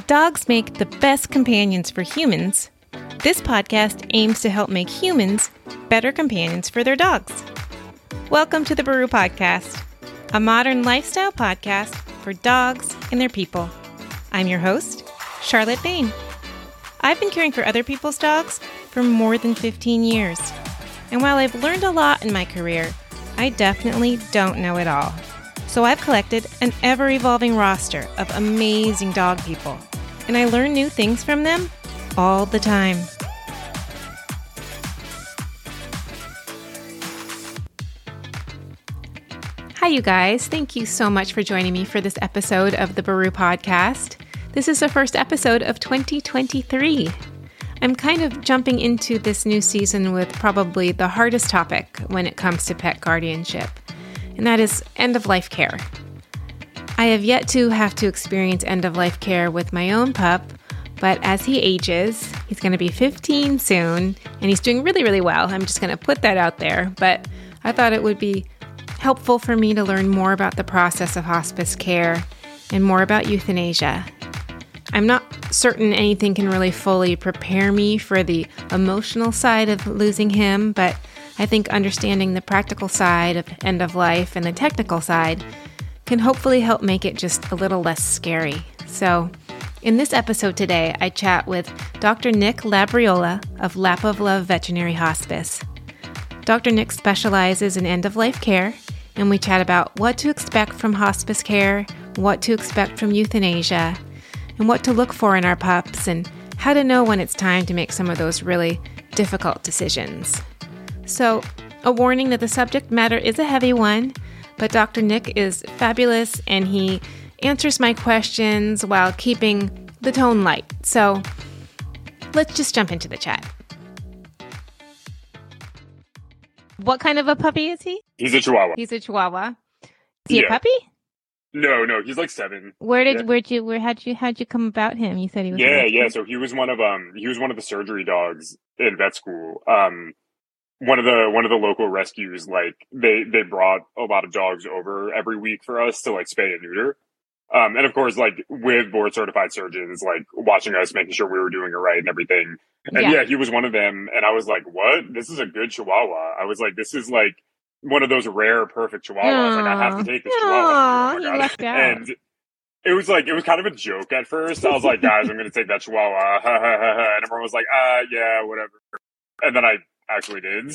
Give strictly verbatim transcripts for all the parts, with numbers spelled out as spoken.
dogs make the best companions for humans, this podcast aims to help make humans better companions for their dogs. Welcome to the Baru Podcast, a modern lifestyle podcast for dogs and their people. I'm your host, Charlotte Bain. I've been caring for other people's dogs for more than fifteen years. And while I've learned a lot in my career, I definitely don't know it all. So I've collected an ever-evolving roster of amazing dog people, and I learn new things from them all the time. Hi, you guys. Thank you so much for joining me for this episode of the Baru Podcast. This is the first episode of twenty twenty-three. I'm kind of jumping into this new season with probably the hardest topic when it comes to pet guardianship, and that is end-of-life care. I have yet to have to experience end-of-life care with my own pup, but as he ages, he's going to be fifteen soon, and he's doing really, really well. I'm just going to put that out there, but I thought it would be helpful for me to learn more about the process of hospice care and more about euthanasia. I'm not certain anything can really fully prepare me for the emotional side of losing him, but I think understanding the practical side of end of life and the technical side can hopefully help make it just a little less scary. So, in this episode today, I chat with Doctor Nick Labriola of Lap of Love Veterinary Hospice. Doctor Nick specializes in end-of-life care, and we chat about what to expect from hospice care, what to expect from euthanasia, and what to look for in our pups, and how to know when it's time to make some of those really difficult decisions. So, a warning that the subject matter is a heavy one, but Doctor Nick is fabulous, and he answers my questions while keeping the tone light. So, let's just jump into the chat. What kind of a puppy is he? He's a Chihuahua. He's a Chihuahua. Is he Yeah. a puppy? No, no, he's like seven. Where did Yeah. where'd you where how'd you how'd you come about him? You said he was a Yeah, rescue. yeah. So he was one of um he was one of the surgery dogs in vet school. Um, one of the one of the local rescues, like they they brought a lot of dogs over every week for us to like spay and neuter. Um, and of course, like with board certified surgeons, like watching us, making sure we were doing it right and everything. And Yeah. yeah, he was one of them. And I was like, what? This is a good Chihuahua. I was like, this is like one of those rare, perfect Chihuahuas. Like, I have to take this Aw, Chihuahua. Oh he my God. lucked out. And it was like, it was kind of a joke at first. I was like, guys, I'm going to take that Chihuahua. And everyone was like, uh, yeah, whatever. And then I actually did.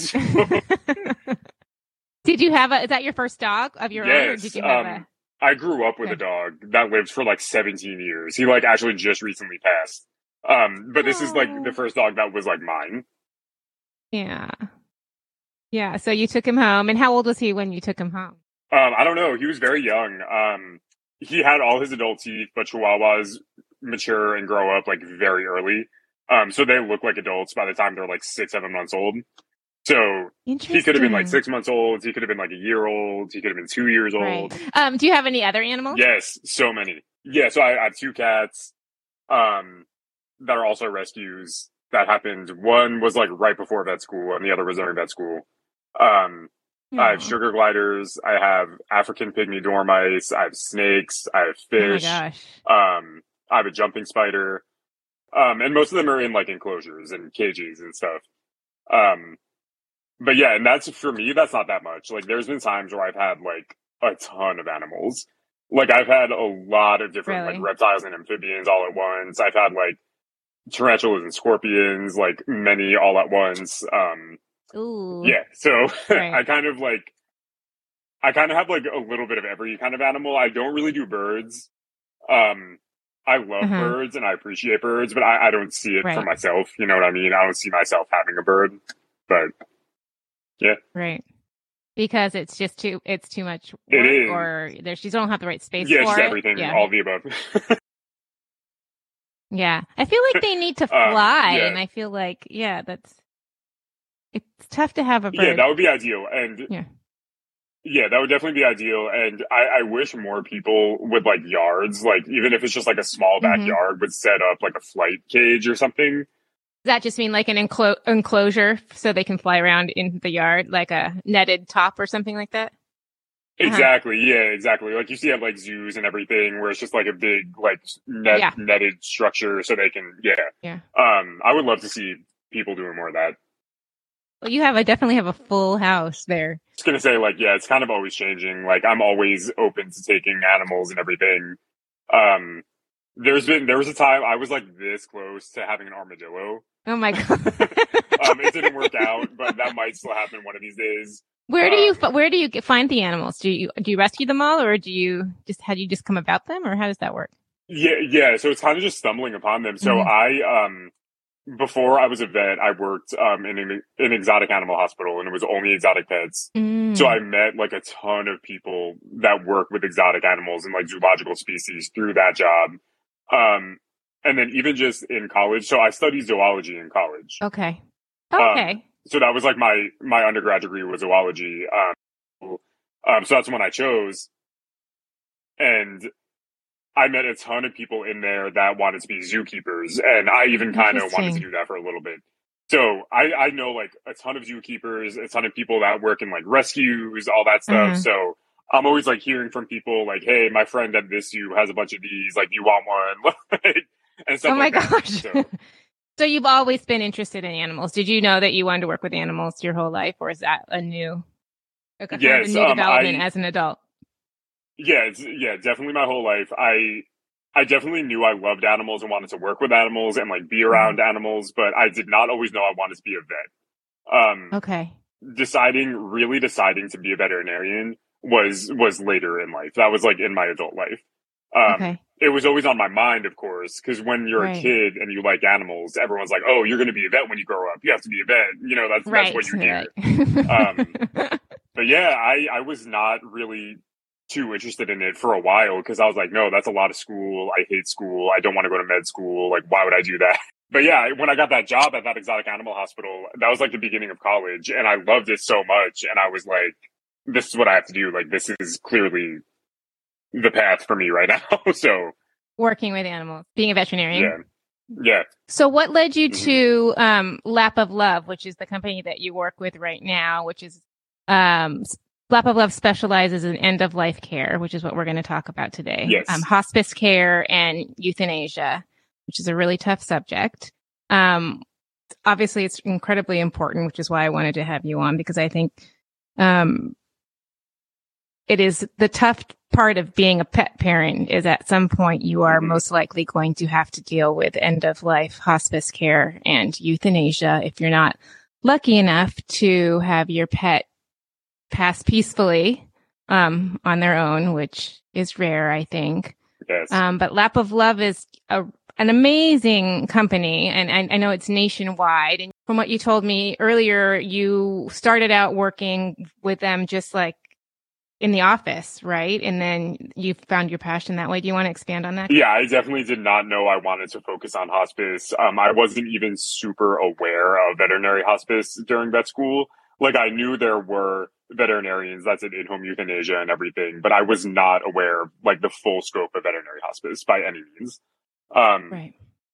Did you have a is that your first dog of your own, or Yes. did you have Um, I grew up with Okay. a dog that lived for like seventeen years. He like actually just recently passed. Um, but this is like Aw. the first dog that was like mine. a Yeah. Yeah. So you took him home, and how old was he when you took him home? Um, I don't know. He was very young. Um, he had all his adult teeth, but Chihuahuas mature and grow up like very early. Um, so they look like adults by the time they're like six, seven months old. So Interesting. he could have been like six months old. He could have been like a year old. He could have been two years old. Right. Um, do you have any other animals? Yes, so many. Yeah, so I, I have two cats, um, that are also rescues that happened. One was like right before vet school, and the other was during vet school. Um, I have Aw. sugar gliders. I have African pygmy dormice. I have snakes. I have Oh my fish. gosh. Um, I have a jumping spider. Um, and most of them are in like enclosures and cages and stuff. Um, but yeah, and that's for me, that's not that much. Like there's been times where I've had like a ton of animals. Like I've had a lot of different Really? like reptiles and amphibians all at once. I've had like tarantulas and scorpions, like many all at once. Um, Ooh. yeah, so Right. I kind of like, I kind of have like a little bit of every kind of animal. I don't really do birds. Um, I love Uh-huh. birds and I appreciate birds, but I, I don't see it for Right. myself. You know what I mean? I don't see myself having a bird, but Right. Because it's just too it's too much work, It is. or there's you don't have the right space yeah, for just it. everything, Yeah. all of the above. Yeah. I feel like they need to Um, fly, yeah. and I feel like yeah, that's it's tough to have a bird. Yeah, that would be ideal. And Yeah. yeah, that would definitely be ideal. And I, I wish more people with like yards, like even if it's just like a small Mhm. backyard, would set up like a flight cage or something. Does that just mean like an enclo- enclosure so they can fly around in the yard, like a netted top or something like that? Exactly. Yeah, exactly. Like you see at like zoos and everything where it's just like a big like net Yeah. netted structure so they can yeah. Yeah. Um I would love to see people doing more of that. Well, you have, I definitely have a full house there. Just gonna say like yeah, it's kind of always changing. Like I'm always open to taking animals and everything. Um there's been there was a time I was like this close to having an armadillo. Oh my God. um it didn't work out, but that might still happen one of these days. Where do you Um, where do you get- find the animals? Do you do you rescue them all, or do you just how do you just come about them, or how does that work? Yeah, yeah. So it's kind of just stumbling upon them. So Mhm. I, um, before I was a vet, I worked um in an, an exotic animal hospital, and it was only exotic pets. Mm. So I met like a ton of people that work with exotic animals and like zoological species through that job. Um, and then even just in college. So I studied zoology in college. Okay. Um, Okay. so that was like my my undergrad degree was zoology. Um, um, so that's when I chose, and I met a ton of people in there that wanted to be zookeepers, and I even kind of wanted to Interesting. do that for a little bit. So I, I know like a ton of zookeepers, a ton of people that work in like rescues, all that stuff. Uh-huh. So I'm always like hearing from people like, "Hey, my friend at this zoo has a bunch of these. Like, you want one?" Like, and stuff Oh my like that. gosh. So So you've always been interested in animals. Did you know that you wanted to work with animals your whole life, or is that a new, a kind of a yes, new um, development I as an adult? yeah, it's, yeah, definitely my whole life. I I definitely knew I loved animals and wanted to work with animals and like be around animals, but I did not always know I wanted to be a vet. Um, Okay. deciding, really deciding to be a veterinarian was was later in life. That was like in my adult life. Um, Okay. it was always on my mind, of course, because when you're Right. a kid and you like animals, everyone's like, "Oh, you're going to be a vet when you grow up. You have to be a vet." You know, that's Right. that's what you hear. Right. Um, but yeah, I I was not really too interested in it for a while because I was like, no, that's a lot of school. I hate school. I don't want to go to med school. Like, why would I do that? But yeah, when I got that job at that exotic animal hospital, that was like the beginning of college, and I loved it so much. And I was like, this is what I have to do. Like, this is clearly the path for me right now. So Working with animals, being a veterinarian. yeah, yeah. So what led you Mhm. to um, Lap of Love, which is the company that you work with right now, which is um, Lap of Love specializes in end of life care, which is what we're going to talk about today. Yes. Um, hospice care and euthanasia, which is a really tough subject. Um, obviously, it's incredibly important, which is why I wanted to have you on, because I think um, it is the tough part of being a pet parent is at some point you are Mhm. most likely going to have to deal with end of life hospice care and euthanasia if you're not lucky enough to have your pet pass peacefully um, on their own, which is rare, I think. Yes. Um, but Lap of Love is a, an amazing company, and I, I know it's nationwide. And from what you told me earlier, you started out working with them just like in the office, right? And then you found your passion that way. Do you want to expand on that? Yeah, I definitely did not know I wanted to focus on hospice. Um, I wasn't even super aware of veterinary hospice during vet school. Like, I knew there were veterinarians that did in-home euthanasia and everything, but I was not aware of like the full scope of veterinary hospice by any means. Um, Right.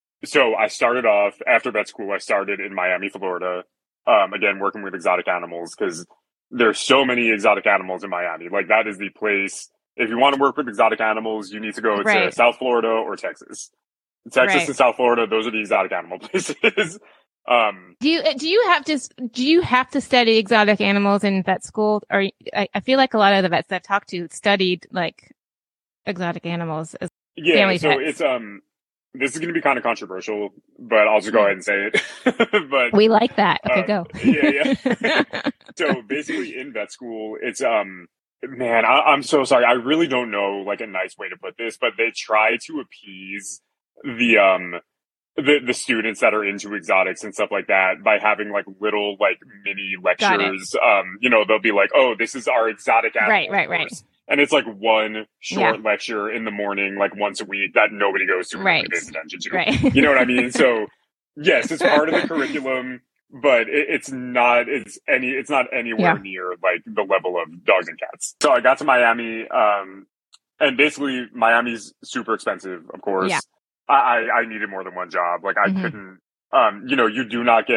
so I started off after vet school. I started in Miami, Florida. Um, again, working with exotic animals because there's so many exotic animals in Miami. Like, that is the place. If you want to work with exotic animals, you need to go Right. to South Florida or Texas. Texas Right. and South Florida, those are the exotic animal places. um, Do you do you have to do you have to study exotic animals in vet school? Or I, I feel like a lot of the vets I've talked to studied like exotic animals as yeah, family so pets. it's um, this is going to be kind of controversial, but I'll just go ahead and say it. but We like that. Okay, uh, go. yeah, yeah. So basically, in vet school, it's um, man, I, I'm so sorry. I really don't know like a nice way to put this, but they try to appease the um the the students that are into exotics and stuff like that by having like little like mini Got it. lectures. Um, you know, they'll be like, "Oh, this is our exotic animal Right, right, right. course." And it's like one short lecture in the morning, like once a week, that nobody goes to and Right. nobody pays attention to. Right. You know what I mean? So yes, it's part of the curriculum, but it, it's not. It's any. It's not anywhere Yeah. near like the level of dogs and cats. So I got to Miami, um, and basically Miami's super expensive, of course. Yeah. I, I I needed more than one job. Like, I Mhm. couldn't. Um, you know, you do not get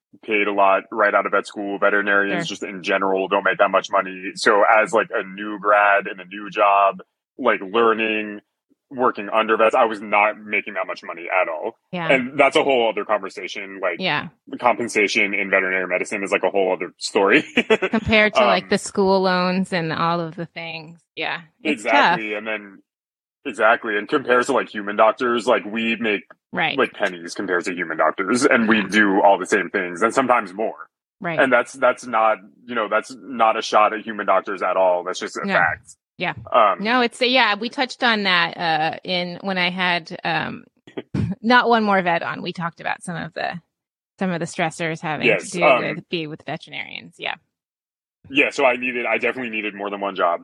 paid a lot right out of vet school. Veterinarians Sure. just in general don't make that much money. So as like a new grad in a new job, like learning, working under vets, I was not making that much money at all. Yeah. And that's a whole other conversation. Like Yeah. the compensation in veterinary medicine is like a whole other story. Compared to Um, like the school loans and all of the things. Yeah. It's exactly. tough. And then exactly. And compared to like human doctors, like we make Right. like pennies compared to human doctors, and we do all the same things and sometimes more. Right. And that's that's not, you know, that's not a shot at human doctors at all. That's just a No. fact. Yeah. Um, No, it's yeah, we touched on that uh in when I had um not one more vet on. We talked about some of the some of the stressors having Yes, to do um, with be with veterinarians. Yeah. Yeah, so I needed, I definitely needed more than one job.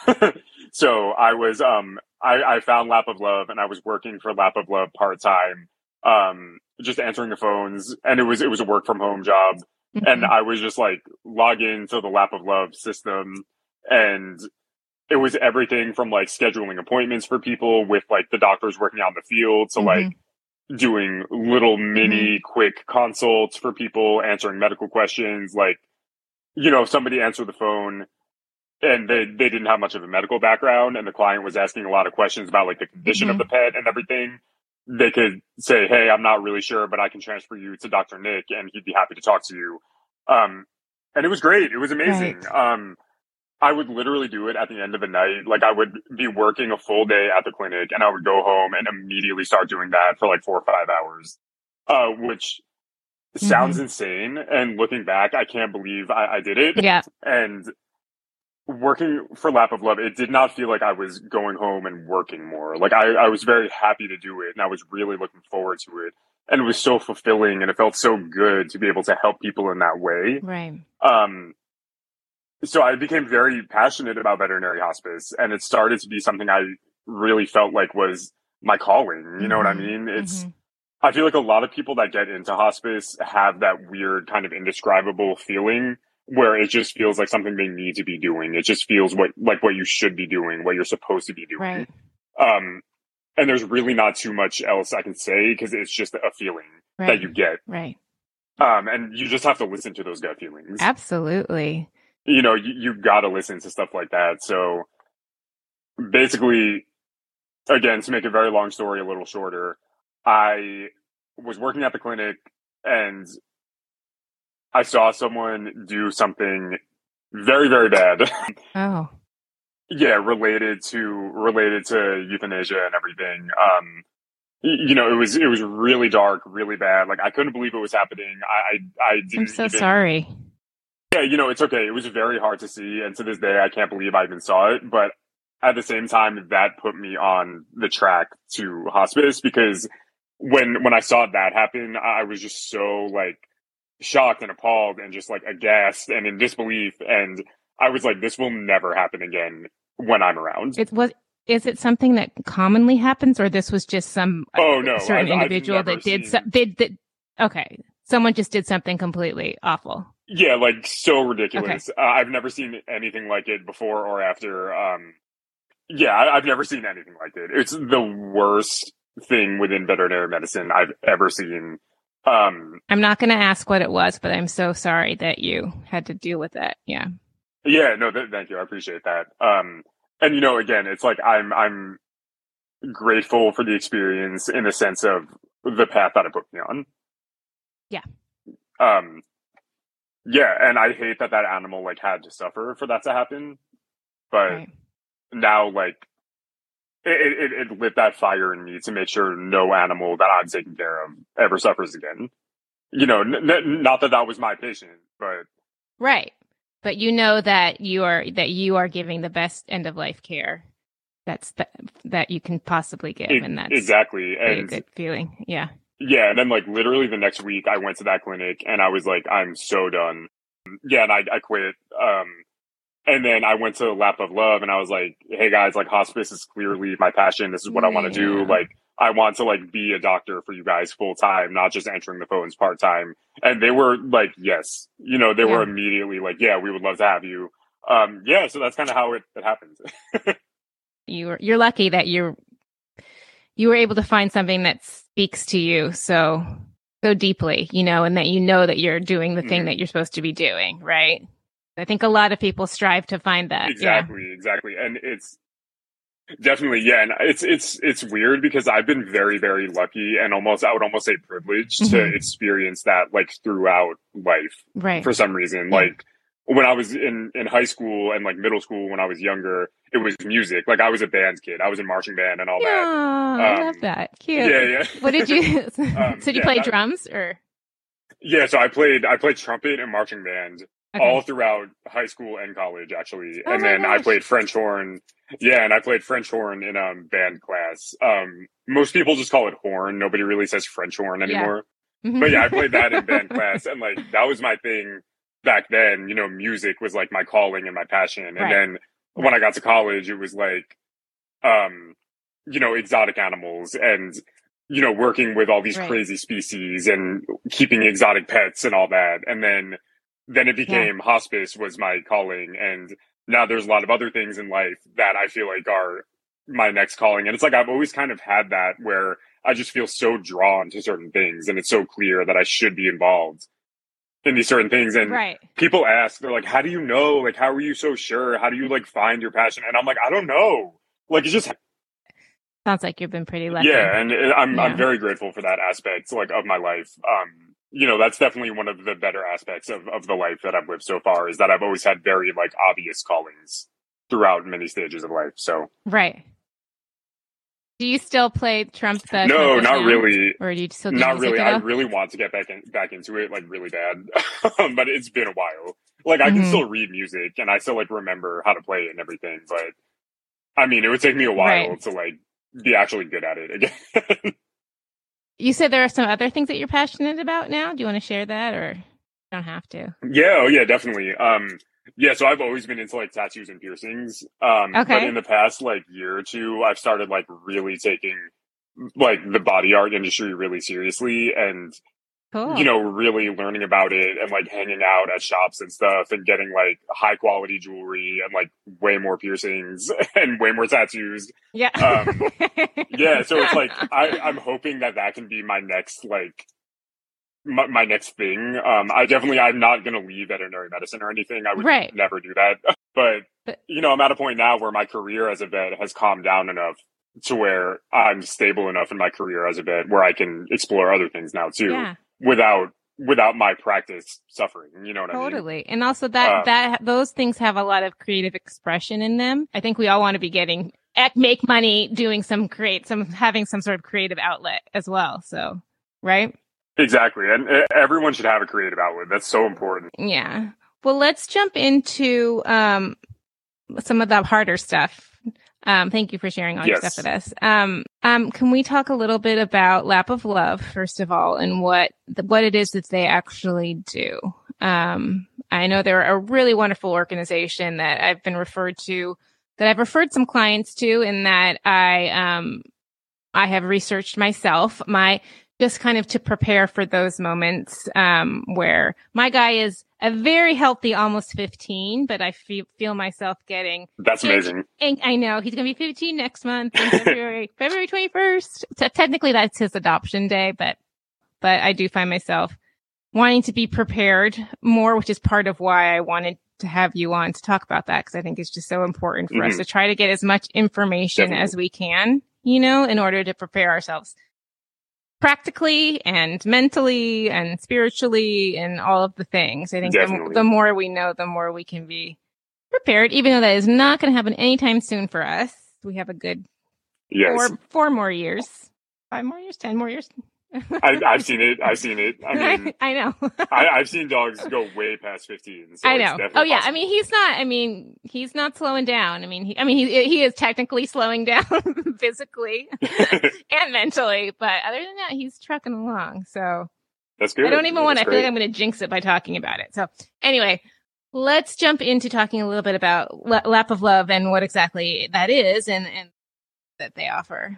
So I was, um, I, I found Lap of Love, and I was working for Lap of Love part time, um, just answering the phones, and it was it was a work from home job, Mhm. and I was just like log into the Lap of Love system, and it was everything from like scheduling appointments for people with like the doctors working out in the field, so Mhm. like doing little mini quick consults for people, answering medical questions, like, you know, if somebody answered the phone and they, they didn't have much of a medical background and the client was asking a lot of questions about like the condition of Mhm. the pet and everything, they could say, hey, I'm not really sure, but I can transfer you to Doctor Nick and he'd be happy to talk to you. Um, and it was great. It was amazing. Right. Um, I would literally do it at the end of the night. Like I would be working a full day at the clinic and I would go home and immediately start doing that for like four or five hours, uh, which sounds Mhm. insane. And looking back, I can't believe I, I did it. Yeah. And working for Lap of Love, it did not feel like I was going home and working more. Like I, I was very happy to do it and I was really looking forward to it. And it was so fulfilling and it felt so good to be able to help people in that way. Right. Um, so I became very passionate about veterinary hospice and it started to be something I really felt like was my calling. You know what I Mhm. mean? It's, Mhm. I feel like a lot of people that get into hospice have that weird kind of indescribable feeling where it just feels like something they need to be doing. It just feels what, like what you should be doing, what you're supposed to be doing. Right. Um, and there's really not too much else I can say because it's just a feeling Right. that you get. Right. Um, and you just have to listen to those gut feelings. Absolutely. You know, you, you gotta listen to stuff like that. So basically, again, to make a very long story a little shorter, I was working at the clinic and I saw someone do something very, very bad. Oh. Yeah, related to related to euthanasia and everything. Um, y- you know, it was it was really dark, really bad. Like I couldn't believe it was happening. I I, I didn't I'm so even. sorry. Yeah, you know, it's okay. It was very hard to see, and to this day, I can't believe I even saw it. But at the same time, that put me on the track to hospice because when when I saw that happen, I was just so like shocked and appalled and just like aghast and in disbelief. And I was like, this will never happen again when I'm around. It was. Is it something that commonly happens, or this was just some uh, Oh no, certain I've, I've individual never that did seen- so, did that? Okay, someone just did something completely awful. Yeah, like so ridiculous. Uh, I've never seen anything like it before or after. Um, yeah, I, I've never seen anything like it. It's the worst thing within veterinary medicine I've ever seen. Um, I'm not going to ask what it was, but I'm so sorry that you had to deal with that. Yeah. yeah, no, th- thank you. I appreciate that. Um, and you know, again, it's like I'm I'm grateful for the experience in the sense of the path that it put me on. Yeah. Um, yeah, and I hate that that animal like had to suffer for that to happen, but Right. now like it, it, it lit that fire in me to make sure no animal that I'm taking care of ever suffers again. You know, n- n- not that that was my patient, but Right. But you know that you are that you are giving the best end of life care that's th- that you can possibly give, it, and that's exactly. really a And good feeling. Yeah. yeah, and then like literally the next week I went to that clinic and I was like, I'm so done. Yeah, and I, I quit. Um, and then I went to Lap of Love and I was like, hey guys, like hospice is clearly my passion. This is what I want to do. Yeah. Like, I want to like be a doctor for you guys full time, not just answering the phones part time. And they were like, yes, you know, they Yeah. were immediately like, yeah, we would love to have you. Um, yeah, so that's kind of how it, it happened. You were you're lucky that you're you were able to find something that speaks to you so so deeply, you know, and that you know that you're doing the thing Mhm. that you're supposed to be doing, right? I think a lot of people strive to find that. Exactly, Yeah. exactly. And it's definitely, yeah, and it's it's it's weird because I've been very, very lucky and almost I would almost say privileged Mhm. to experience that like throughout life Right. for some reason. Yeah. Like when I was in in high school and like middle school when I was younger, it was music. Like I was a band kid. I was in marching band and all Yeah, that. I Um, love that. Cute. yeah, yeah. What did you? Um, so did you yeah, play that- drums or? Yeah, so I played I played trumpet and marching band Okay. all throughout high school and college actually. Oh and my then I gosh. played French horn. Yeah, and I played French horn in um band class. Um most people just call it horn. Nobody really says French horn Yeah. anymore. Mhm. But yeah, I played that in band class and like that was my thing back then. You know, music was like my calling and my passion. And Right. then when I got to college it was like um you know, exotic animals and you know, working with all these Right. crazy species and keeping exotic pets and all that. And then, then it became hospice was my calling. And now there's a lot of other things in life that I feel like are my next calling. And it's like, I've always kind of had that where I just feel so drawn to certain things. And it's so clear that I should be involved in these certain things. And Right. people ask, they're like, how do you know? Like, how are you so sure? How do you like find your passion? And I'm like, I don't know. Like, it's just Sounds like you've been pretty lucky. yeah, and I'm Yeah. I'm very grateful for that aspect, like of my life. Um, you know, that's definitely one of the better aspects of of the life that I've lived so far is that I've always had very like obvious callings throughout many stages of life. So Right. Do you still play trump? The no, trumpet not now? really, Or do you still do not music really. at I all? really want to get back in, back into it, like really bad, but it's been a while. Like I can Mhm. still read music and I still like remember how to play it and everything, but I mean, it would take me a while Right. to like be actually good at it again. You said there are some other things that you're passionate about now. Do you want to share that, or you don't have to? Yeah, oh yeah, definitely. Um, yeah, so I've always been into like tattoos and piercings. Um, but Okay. in the past like year or two, I've started like really taking like the body art industry really seriously and, Cool. you know, really learning about it and like hanging out at shops and stuff and getting like high quality jewelry and like way more piercings and way more tattoos. Yeah. Um, Yeah, so it's like I, I'm hoping that that can be my next like my, my next thing. Um, I definitely I'm not going to leave veterinary medicine or anything. I would Right. never do that. But But- you know, I'm at a point now where my career as a vet has calmed down enough to where I'm stable enough in my career as a vet where I can explore other things now too Yeah. without without my practice suffering. You know what I mean? Totally. And also that, Um, that, those things have a lot of creative expression in them. I think we all want to be getting, ec- make money doing some create, some, having some sort of creative outlet as well. So, right? Exactly, and uh, everyone should have a creative outlet. That's so important. Yeah. Well, let's jump into, um, some of the harder stuff. Um, thank you for sharing all your Yes. stuff with us. Um, um, can we talk a little bit about Lap of Love, first of all, and what, what it is that they actually do? Um, I know they're a really wonderful organization that I've been referred to, that I've referred some clients to, and that I, um, I have researched myself. My, just kind of to prepare for those moments, um, where my guy is a very healthy, almost fifteen, but I feel, feel myself getting, That's amazing. and I know he's going to be fifteen next month in February, February twenty-first. So technically that's his adoption day, but, but I do find myself wanting to be prepared more, which is part of why I wanted to have you on to talk about that. Cause I think it's just so important for us Mhm. to try to get as much information Definitely. as we can, you know, in order to prepare ourselves practically and mentally and spiritually and all of the things. I think the, Definitely. the more we know, the more we can be prepared, even though that is not going to happen anytime soon for us. We have a good Yes. four, four more years, five more years, ten more years. I, I've seen it. I've seen it. I mean, I know. I, I've seen dogs go way past fifteen. So I it's know. definitely Oh yeah. I possible. mean, he's not, I mean, he's not slowing down. I mean, he, I mean, he, he is technically slowing down physically and mentally, but other than that, he's trucking along. So That's good. I don't even Yeah, want to, I that's feel like great. I'm going to jinx it by talking about it. So anyway, let's jump into talking a little bit about La- Lap of Love and what exactly that is and, and that they offer.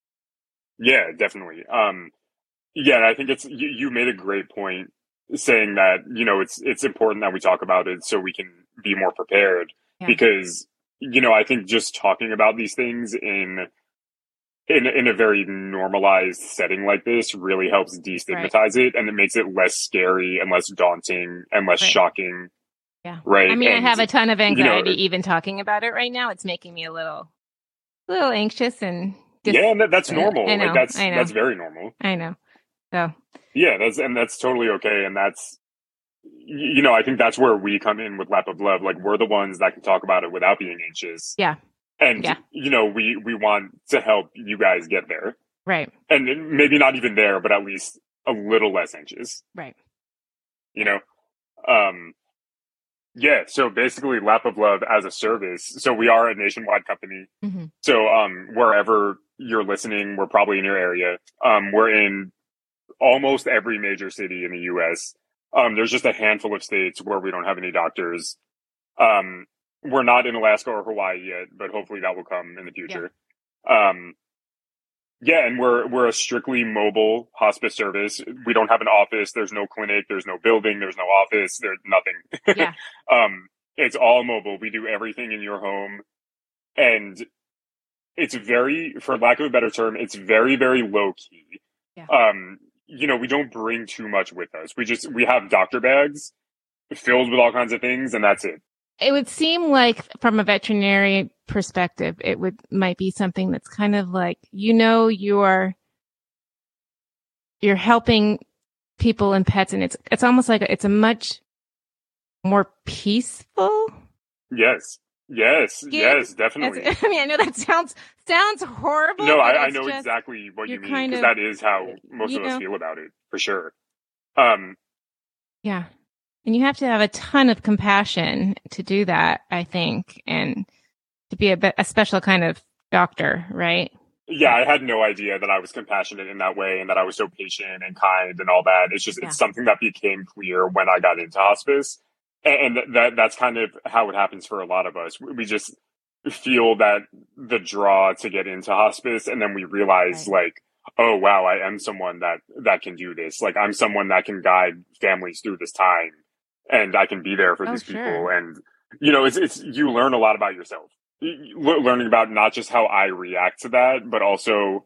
Yeah, definitely. Um, yeah, and I think it's you, you made a great point saying that you know it's it's important that we talk about it so we can be more prepared Yeah. because you know I think just talking about these things in in in a very normalized setting like this really helps destigmatize right. it, and it makes it less scary and less daunting and less right. shocking. Yeah. Right. I mean, and, I have a ton of anxiety you know, even talking about it right now. It's making me a little, a little anxious and dis- yeah, and that, that's normal. I know, like that's I know. that's very normal. I know. So yeah, that's and that's totally okay, and that's you know I think that's where we come in with Lap of Love. Like we're the ones that can talk about it without being anxious. Yeah. And yeah. you know we we want to help you guys get there. Right. And maybe not even there, but at least a little less anxious. Right. You know. Um. Yeah, so basically Lap of Love as a service. So we are a nationwide company. Mm-hmm. So um, wherever you're listening, we're probably in your area. Um, we're in almost every major city in the U S. Um, there's just a handful of states where we don't have any doctors. Um, we're not in Alaska or Hawaii yet, but hopefully that will come in the future. Yeah. Um, yeah, and we're we're a strictly mobile hospice service. We don't have an office. There's no clinic. There's no building. There's no office. There's nothing. Yeah. um, it's all mobile. We do everything in your home, and it's very, for lack of a better term, it's very very low key. Yeah. Um, you know, we don't bring too much with us. We just we have doctor bags filled with all kinds of things, and that's it. It would seem like from a veterinary perspective, it would might be something that's kind of like, you know, you're, you're helping people and pets, and it's, it's almost like a, it's a much more peaceful. Yes. Yes. Good. Yes, definitely. That's, I mean, I know that sounds, sounds horrible. No, I, I know exactly what you mean, because that is how most of know, us feel about it, for sure. Um, yeah. And you have to have a ton of compassion to do that, I think, and to be a, a special kind of doctor, right? Yeah, I had no idea that I was compassionate in that way and that I was so patient and kind and all that. It's just, yeah. It's something that became clear when I got into hospice. And, and that that's kind of how it happens for a lot of us. We just feel that the draw to get into hospice, and then we realize, right. like, oh, wow, I am someone that, that can do this. Like, I'm someone that can guide families through this time. And I can be there for oh, these sure. people. And, you know, it's, it's, you learn a lot about yourself. Learning about not just how I react to that, but also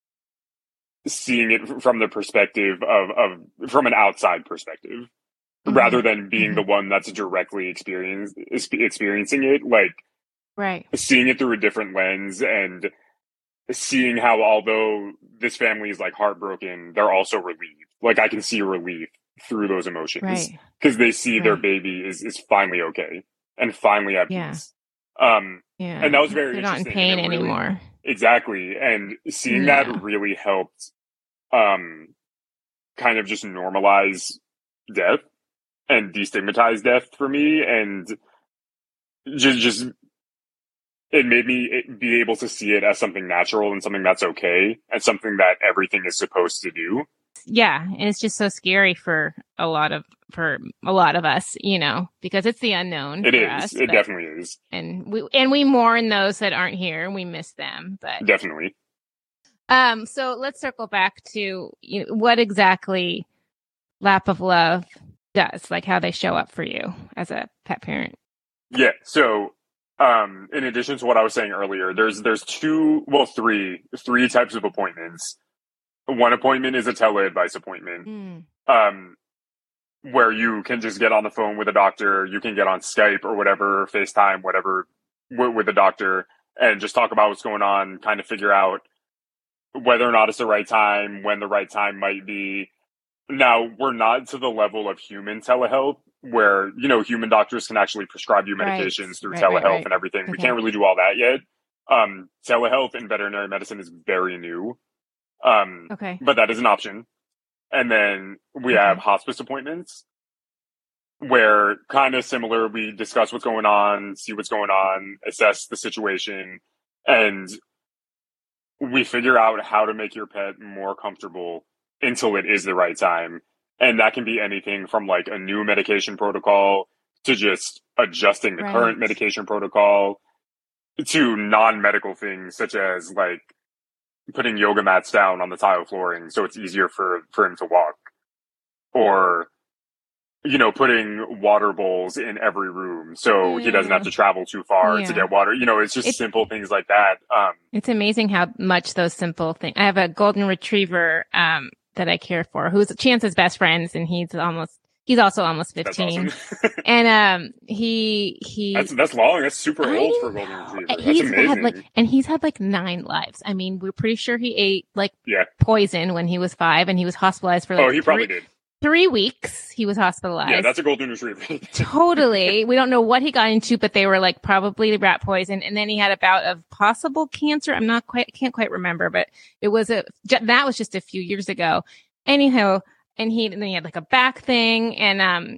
seeing it from the perspective of, of from an outside perspective, mm-hmm. rather than being mm-hmm. the one that's directly experience, experiencing it. Like, right. seeing it through a different lens and seeing how, although this family is like heartbroken, they're also relieved. Like, I can see relief through those emotions, right. because they see right. their baby is, is finally okay and finally at yeah. peace. Um, yeah. and that was very They're interesting. Not in pain really, anymore. Exactly. And seeing yeah. that really helped, um, kind of just normalize death and destigmatize death for me. And just, just, it made me be able to see it as something natural and something that's okay and something that everything is supposed to do. Yeah, and it's just so scary for a lot of for a lot of us, you know, because it's the unknown. It for is. Us, it but, definitely is. And we and we mourn those that aren't here, and we miss them. But definitely. Um. So let's circle back to, you know, what exactly Lap of Love does, like how they show up for you as a pet parent. Yeah. So, um, in addition to what I was saying earlier, there's there's two, well, three three types of appointments. One appointment is a tele-advice appointment, mm. um, where you can just get on the phone with a doctor. You can get on Skype or whatever, FaceTime, whatever, w- with a doctor, and just talk about what's going on, kind of figure out whether or not it's the right time, when the right time might be. Now, we're not to the level of human telehealth, where, you know, human doctors can actually prescribe you medications right. through right, telehealth right, right. and everything. Okay. We can't really do all that yet. Um, telehealth in veterinary medicine is very new. Um, okay. But that is an option. And then we okay. have hospice appointments, where kind of similar, we discuss what's going on, see what's going on, assess the situation, and we figure out how to make your pet more comfortable until it is the right time. And that can be anything from like a new medication protocol to just adjusting the right. current medication protocol to non-medical things, such as like putting yoga mats down on the tile flooring so it's easier for, for him to walk, or you know, putting water bowls in every room so Yeah. he doesn't have to travel too far Yeah. to get water. You know, it's just It's- simple things like that. Um, It's amazing how much those simple things. I have a golden retriever um, that I care for, who's Chance's best friends, and he's almost he's also almost that's fifteen. awesome. And um, he he that's that's long. That's super I old for a golden know. retriever. That's He's amazing. had like, and he's had like nine lives. I mean, we're pretty sure he ate like yeah. poison when he was five, and he was hospitalized for like Oh, he three, probably did. three weeks. He was hospitalized. Yeah, that's a golden retriever. Totally. We don't know what he got into, but they were like probably rat poison. And then he had a bout of possible cancer. I'm not quite, can't quite remember, but it was a, that was just a few years ago. Anyhow, and he, and then he had like a back thing. And, um,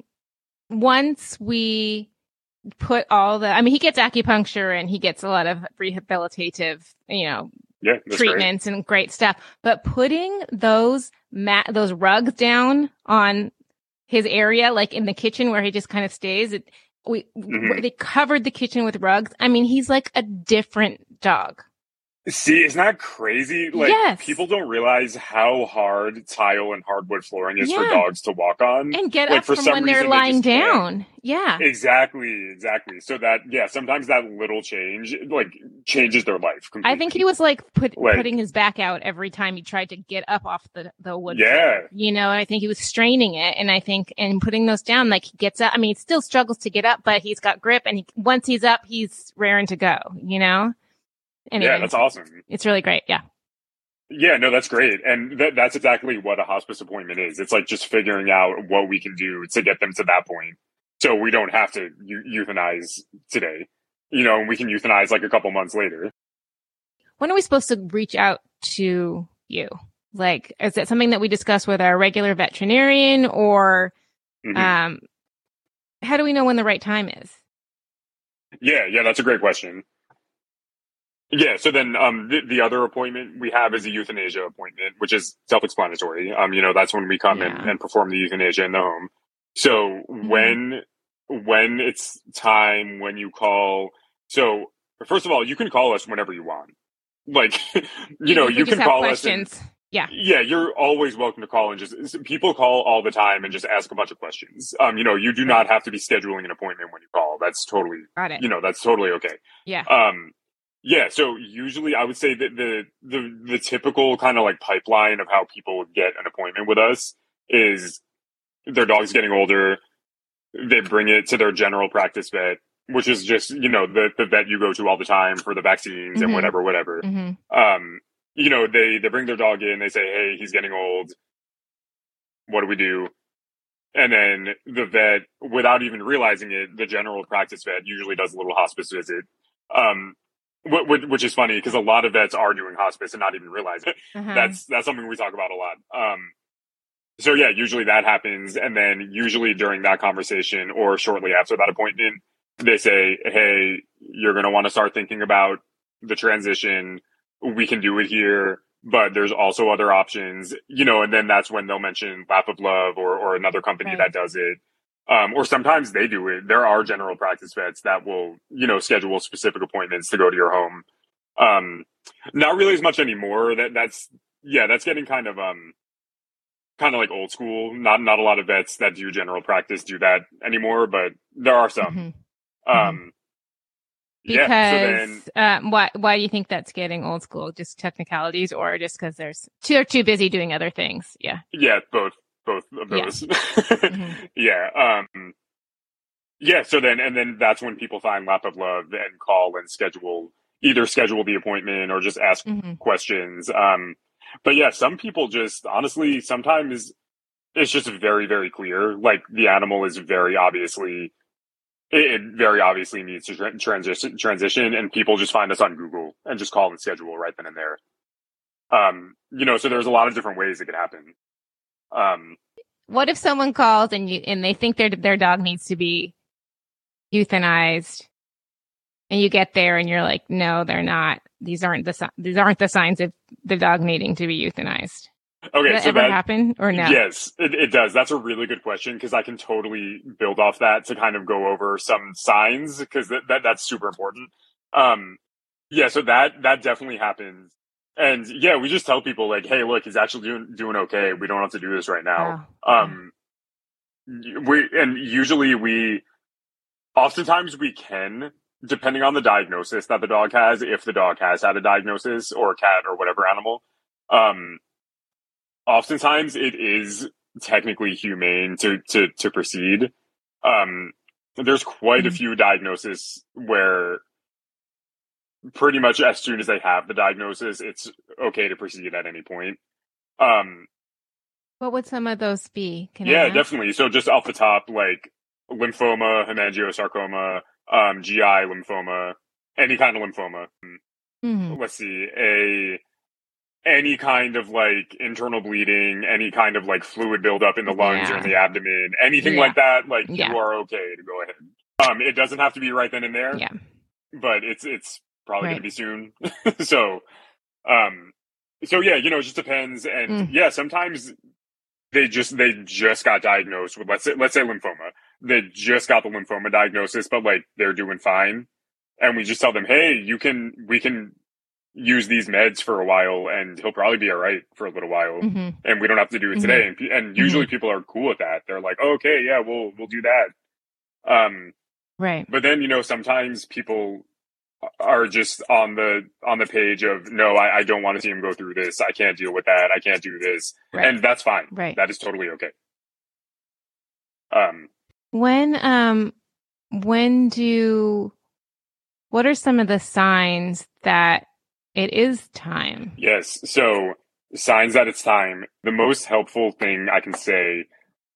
once we put all the, I mean, he gets acupuncture and he gets a lot of rehabilitative, you know, yeah, treatments great. And great stuff. But putting those mat, those rugs down on his area, like in the kitchen where he just kind of stays, it, we, mm-hmm. they covered the kitchen with rugs. I mean, he's like a different dog. See, isn't that crazy? Like, yes. people don't realize how hard tile and hardwood flooring is yeah. for dogs to walk on. And get like, up for from some when they're lying they down. Can't. Yeah. Exactly, exactly. So that, yeah, sometimes that little change, like, changes their life completely. I think he was, like, put, like, putting his back out every time he tried to get up off the, the wood. Yeah. Floor, you know, and I think he was straining it. And I think, and putting those down, like, he gets up. I mean, he still struggles to get up, but he's got grip. And he, once he's up, he's raring to go, you know? Anyway, yeah, that's awesome. It's really great. Yeah. Yeah, no, that's great. And that, that's exactly what a hospice appointment is. It's like just figuring out what we can do to get them to that point. So we don't have to euthanize today, you know, and we can euthanize like a couple months later. When are we supposed to reach out to you? Like, is that something that we discuss with our regular veterinarian, or mm-hmm. um, how do we know when the right time is? Yeah, yeah, that's a great question. Yeah, so then um, the, the other appointment we have is a euthanasia appointment, which is self-explanatory. Um, you know, that's when we come yeah. in and perform the euthanasia in the home. So mm-hmm. when when it's time, when you call, so first of all, you can call us whenever you want. Like, you know, you can call questions. us. And, yeah, yeah, you're always welcome to call and just people call all the time and just ask a bunch of questions. Um, you know, you do right. not have to be scheduling an appointment when you call. That's totally, Got it. you know, that's totally okay. Yeah. Um. Yeah, so usually I would say that the the the typical kind of like pipeline of how people get an appointment with us is their dog's getting older, they bring it to their general practice vet, which is just, you know, the, the vet you go to all the time for the vaccines mm-hmm. and whatever, whatever. Mm-hmm. Um, you know, they, they bring their dog in, they say, hey, he's getting old. What do we do? And then the vet, without even realizing it, the general practice vet usually does a little hospice visit. Um, Which is funny because a lot of vets are doing hospice and not even realize it. Uh-huh. That's that's something we talk about a lot. Um, so yeah, usually that happens, and then usually during that conversation or shortly after that appointment, they say, "Hey, you're going to want to start thinking about the transition. We can do it here, but there's also other options, you know." And then that's when they'll mention Lap of Love or or another company right. that does it. Um, or sometimes they do it. There are general practice vets that will, you know, schedule specific appointments to go to your home. Um, not really as much anymore. That that's, yeah, that's getting kind of, um, kind of like old school. Not, not a lot of vets that do general practice do that anymore, but there are some. Mm-hmm. Um, because, yeah, so then, um, why, why do you think that's getting old school? Just technicalities, or just because there's too, they're too busy doing other things? Yeah. Yeah, both. Both of those. Yeah. mm-hmm. yeah. Um, yeah. So then, and then that's when people find Lap of Love and call and schedule, either schedule the appointment or just ask mm-hmm. questions. Um, but yeah, some people just, honestly, sometimes it's just very, very clear. Like the animal is very obviously, it, it very obviously needs to tra- transition, transition, and people just find us on Google and just call and schedule right then and there. Um, you know, so there's a lot of different ways it could happen. Um, what if someone calls and you, and they think their, their dog needs to be euthanized, and you get there and you're like, no, they're not. These aren't the, these aren't the signs of the dog needing to be euthanized. Okay. Does that so ever that, happen or no? Yes, it, it does. That's a really good question, because I can totally build off that to kind of go over some signs, because that, that, that's super important. Um, yeah, so that, that definitely happens. And yeah, we just tell people like, hey, look, he's actually doing, doing okay. We don't have to do this right now. Oh, um, we and usually we, oftentimes we can, depending on the diagnosis that the dog has, if the dog has had a diagnosis, or a cat or whatever animal, um, oftentimes it is technically humane to to to proceed. Um, there's quite mm-hmm. a few diagnoses where pretty much as soon as they have the diagnosis, it's okay to proceed at any point. Um, what would some of those be? Can yeah, definitely. So just off the top, like lymphoma, hemangiosarcoma, um, G I lymphoma, any kind of lymphoma. Mm-hmm. Let's see, a any kind of like internal bleeding, any kind of like fluid buildup in the lungs yeah. or in the abdomen, anything yeah. like that, like yeah. you are okay to go ahead. Um, it doesn't have to be right then and there. Yeah. But it's it's probably right. going to be soon. so, um, so yeah, you know, it just depends. And mm. yeah, sometimes they just they just got diagnosed with let's say let's say lymphoma. They just got the lymphoma diagnosis, but like they're doing fine, and we just tell them, hey, you can we can use these meds for a while, and he'll probably be all right for a little while, mm-hmm. and we don't have to do it mm-hmm. today. And, and usually mm-hmm. people are cool with that. They're like, oh, okay, yeah, we'll we'll do that. Um, right. But then you know sometimes people are just on the on the page of no, I, I don't want to see him go through this. I can't deal with that. I can't do this, right. and that's fine. Right. That is totally okay. Um, when um, when do what are some of the signs that it is time? Yes. So signs that it's time. The most helpful thing I can say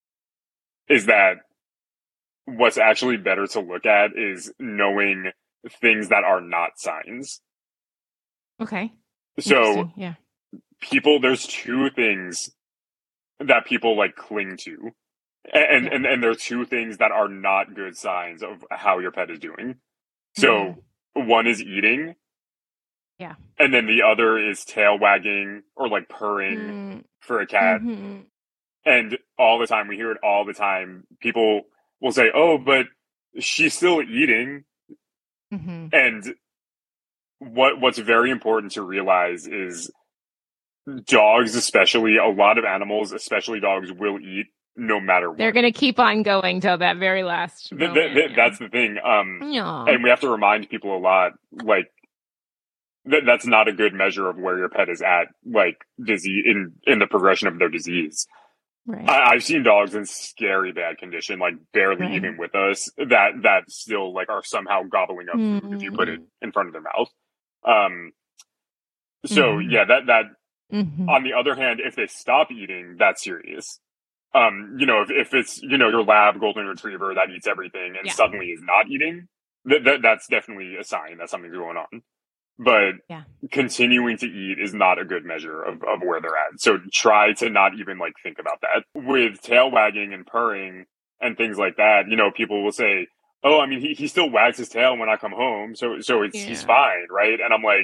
is that what's actually better to look at is knowing things that are not signs. Okay. So yeah. people, there's two things that people like cling to. And, yeah. and, and there are two things that are not good signs of how your pet is doing. So mm-hmm. one is eating. Yeah. And then the other is tail wagging or like purring mm. for a cat. Mm-hmm. And all the time, we hear it all the time. People will say, oh, but she's still eating. Mm-hmm. And what what's very important to realize is dogs, especially, a lot of animals, especially dogs, will eat no matter what. They're going to keep on going till that very last moment. Th- th- th- yeah. That's the thing. Um, Aww. And we have to remind people a lot, like, th- that's not a good measure of where your pet is at, like, disease in, in the progression of their disease. Right. I- I've seen dogs in scary bad condition, like barely right. eating with us, that that still like are somehow gobbling up mm-hmm. food if you put it in front of their mouth. Um, so mm-hmm. yeah, that that. Mm-hmm. On the other hand, if they stop eating, that's serious. Um, you know, if if it's you know your lab golden retriever that eats everything and yeah. suddenly is not eating, that th- that's definitely a sign that something's going on. But yeah. continuing to eat is not a good measure of, of where they're at. So try to not even like think about that. With tail wagging and purring and things like that, you know, people will say, oh, I mean, he, he still wags his tail when I come home. So, so it's, yeah. he's fine. Right. And I'm like,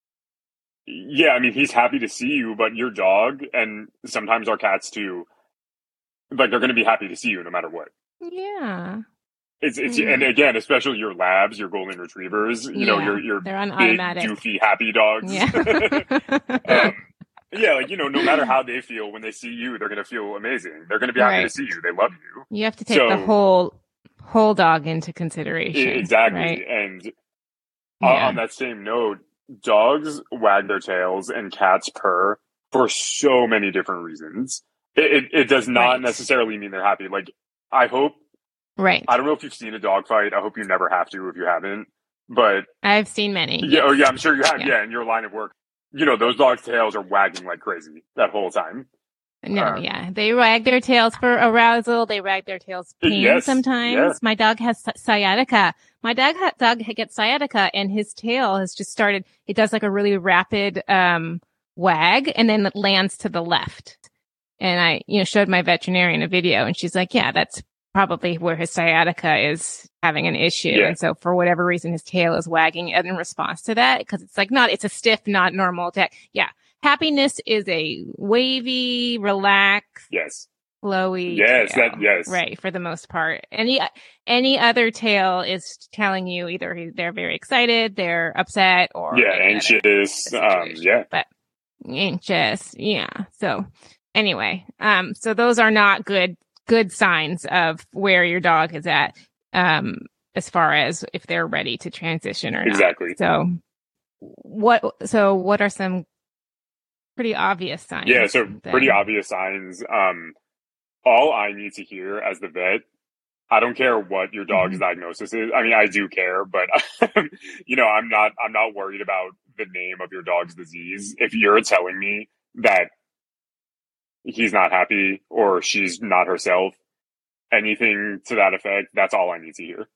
yeah, I mean, he's happy to see you, but your dog and sometimes our cats too, like they're going to be happy to see you no matter what. Yeah. It's it's mm. and again, especially your labs, your golden retrievers, you yeah, know, your your they're on big, automatic. goofy, happy dogs. Yeah. um, yeah, like you know, no matter how they feel when they see you, they're gonna feel amazing. They're gonna be happy right. to see you. They love you. You have to take so, the whole whole dog into consideration. Exactly. Right? And yeah. on, on that same note, dogs wag their tails and cats purr for so many different reasons. It it, it does not right. necessarily mean they're happy. Like I hope. Right. I don't know if you've seen a dog fight. I hope you never have to if you haven't. But I've seen many. Yeah, yes. oh yeah, I'm sure you have. Yeah. yeah, in your line of work, you know those dogs' tails are wagging like crazy that whole time. No, um, yeah, they wag their tails for arousal. They wag their tails pain yes, sometimes. Yeah. My dog has sciatica. My dog ha- dog gets sciatica, and his tail has just started. It does like a really rapid um wag, and then it lands to the left. And I, you know, showed my veterinarian a video, and she's like, "Yeah, that's probably where his sciatica is having an issue." Yeah. And so for whatever reason, his tail is wagging in response to that. Cause it's like not, it's a stiff, not normal attack. Yeah. Happiness is a wavy, relaxed, yes, flowy. Yes. Tail, that, yes. Right. For the most part. Any, any other tail is telling you either they're very excited, they're upset, or yeah, anxious. Um, yeah. But anxious. Yeah. So anyway, um, so those are not good good signs of where your dog is at, um, as far as if they're ready to transition or not. Exactly. So what, so what are some pretty obvious signs? Yeah. So then? pretty obvious signs. Um, all I need to hear as the vet, I don't care what your dog's mm-hmm. diagnosis is. I mean, I do care, but you know, I'm not, I'm not worried about the name of your dog's disease. If you're telling me that he's not happy or she's not herself, anything to that effect, that's all I need to hear.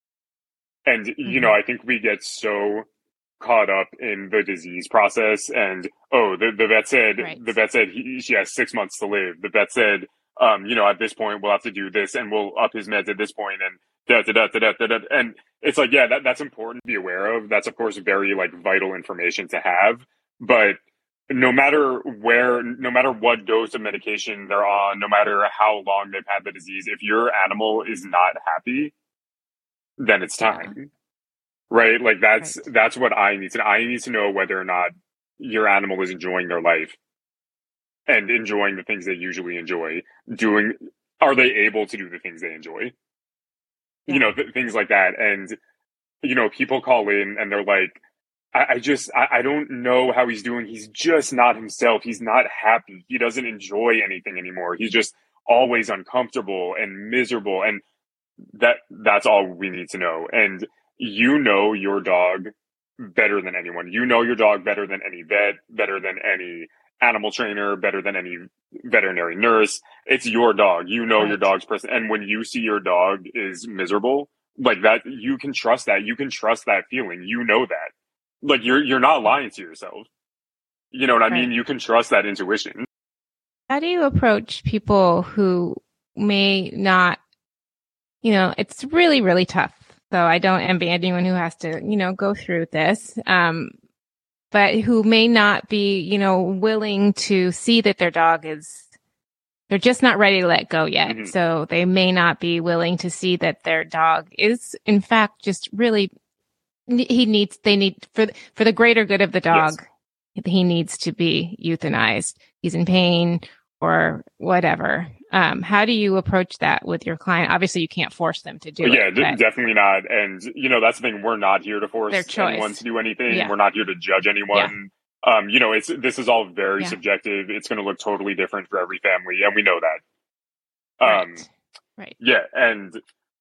And, mm-hmm. you know, I think we get so caught up in the disease process and, oh, the, the vet said, right. the vet said he, she has six months to live. The vet said, um, you know, at this point, we'll have to do this and we'll up his meds at this point and da, da, da, da, da, da, da. And it's like, yeah, that, that's important to be aware of. That's, of course, very like vital information to have. But no matter where, no matter what dose of medication they're on, no matter how long they've had the disease, if your animal is not happy, then it's time. Yeah. Right? Like that's, right. that's what I need to know. I need to know whether or not your animal is enjoying their life and enjoying the things they usually enjoy. Doing, are they able to do the things they enjoy? Yeah. You know, th- things like that. And, you know, people call in and they're like, I, I just, I, I don't know how he's doing. He's just not himself. He's not happy. He doesn't enjoy anything anymore. He's just always uncomfortable and miserable. And that, that's all we need to know. And you know your dog better than anyone. You know your dog better than any vet, better than any animal trainer, better than any veterinary nurse. It's your dog. You know right. your dog's person. And when you see your dog is miserable, like that, you can trust that. You can trust that feeling. You know that. Like you're, you're not lying to yourself. You know what I right. mean? You can trust that intuition. How do you approach people who may not, you know, it's really, really tough. So I don't envy anyone who has to, you know, go through this. Um, but who may not be, you know, willing to see that their dog is, they're just not ready to let go yet. Mm-hmm. So they may not be willing to see that their dog is, in fact, just really, he needs, they need, for, for the greater good of the dog, yes. he needs to be euthanized. He's in pain or whatever. Um, how do you approach that with your client? Obviously, you can't force them to do yeah, it. Yeah, d- definitely not. And, you know, that's the thing. We're not here to force anyone to do anything. Yeah. We're not here to judge anyone. Yeah. Um, you know, it's this is all very yeah. subjective. It's going to look totally different for every family, and we know that. Um, right. right. Yeah, and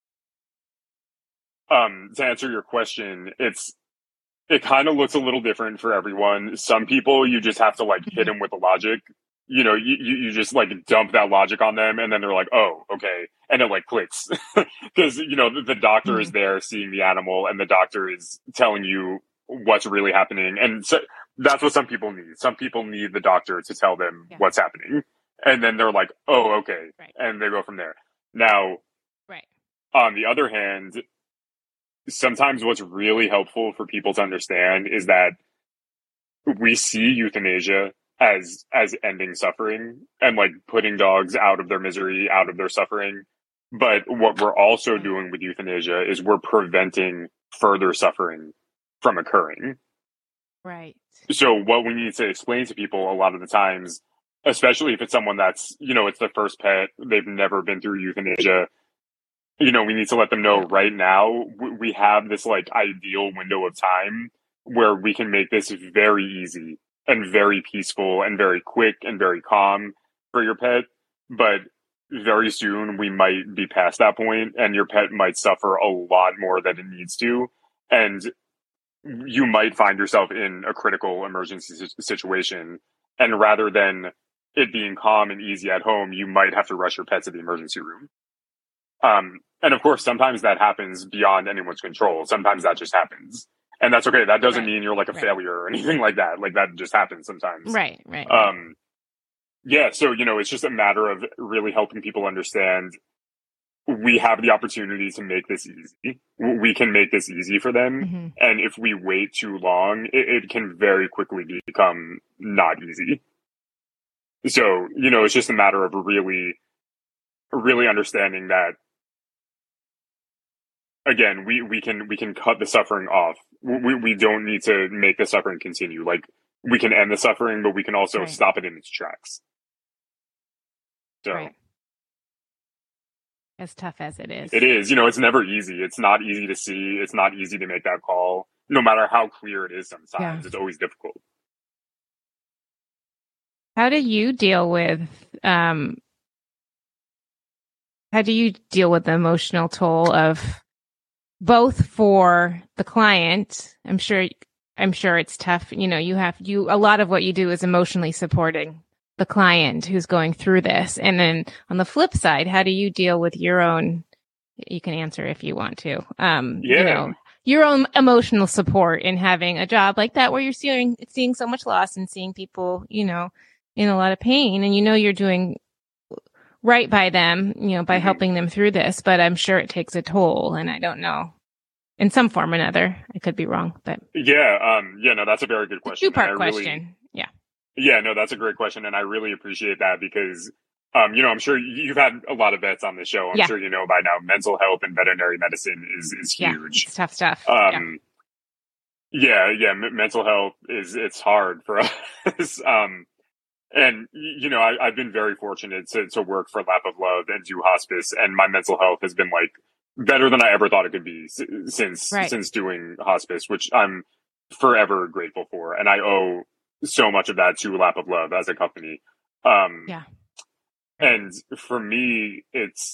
um, to answer your question, it's it kind of looks a little different for everyone. Some people, you just have to like hit them with the logic. You know, you, you just like dump that logic on them and then they're like, oh, okay. And it like clicks because, you know, the, the doctor mm-hmm. is there seeing the animal and the doctor is telling you what's really happening. And so that's what some people need. Some people need the doctor to tell them yeah. what's happening. And then they're like, oh, okay. Right. And they go from there. Now, right. on the other hand, sometimes what's really helpful for people to understand is that we see euthanasia as as ending suffering and like putting dogs out of their misery, out of their suffering. But what we're also doing with euthanasia is we're preventing further suffering from occurring. Right. So what we need to explain to people a lot of the times, especially if it's someone that's, you know, it's their first pet, they've never been through euthanasia, you know, we need to let them know right now we have this like ideal window of time where we can make this very easy and very peaceful and very quick and very calm for your pet. But very soon we might be past that point and your pet might suffer a lot more than it needs to. And you might find yourself in a critical emergency situation. And rather than it being calm and easy at home, you might have to rush your pet to the emergency room. Um, and of course, sometimes that happens beyond anyone's control. Sometimes that just happens. And that's okay. That doesn't right. mean you're like a right. failure or anything like that. Like that just happens sometimes. Right, right. Um, yeah. So, you know, it's just a matter of really helping people understand we have the opportunity to make this easy. We can make this easy for them. Mm-hmm. And if we wait too long, it, it can very quickly become not easy. So, you know, it's just a matter of really, really understanding that, again, we, we can, we can cut the suffering off. We, we don't need to make the suffering continue. Like, we can end the suffering, but we can also right. stop it in its tracks. So. Right. as tough as it is. It is. You know, it's never easy. It's not easy to see. It's not easy to make that call. No matter how clear it is sometimes, yeah. It's always difficult. How do you deal with, um, how do you deal with the emotional toll of both for the client? I'm sure, I'm sure it's tough. You know, you have, you, a lot of what you do is emotionally supporting the client who's going through this. And then on the flip side, how do you deal with your own, you can answer if you want to, um, yeah. you know, your own emotional support in having a job like that where you're seeing, seeing so much loss and seeing people, you know, in a lot of pain, and you know, you're doing right by them, you know, by mm-hmm. helping them through this, but I'm sure it takes a toll, and I don't know, in some form or another. I could be wrong, but yeah, um, yeah, no, that's a very good question. Two part question. Really, yeah. Yeah, no, that's a great question. And I really appreciate that because, um, you know, I'm sure you've had a lot of vets on the show. I'm yeah. sure you know by now, mental health and veterinary medicine is, is huge. Yeah, it's tough stuff. Um, yeah, yeah, yeah m- mental health is, it's hard for us. um, and, you know, I, I've been very fortunate to, to work for Lap of Love and do hospice, and my mental health has been like better than I ever thought it could be since, right. since doing hospice, which I'm forever grateful for. And I owe so much of that to Lap of Love as a company. Um, yeah. And for me, it's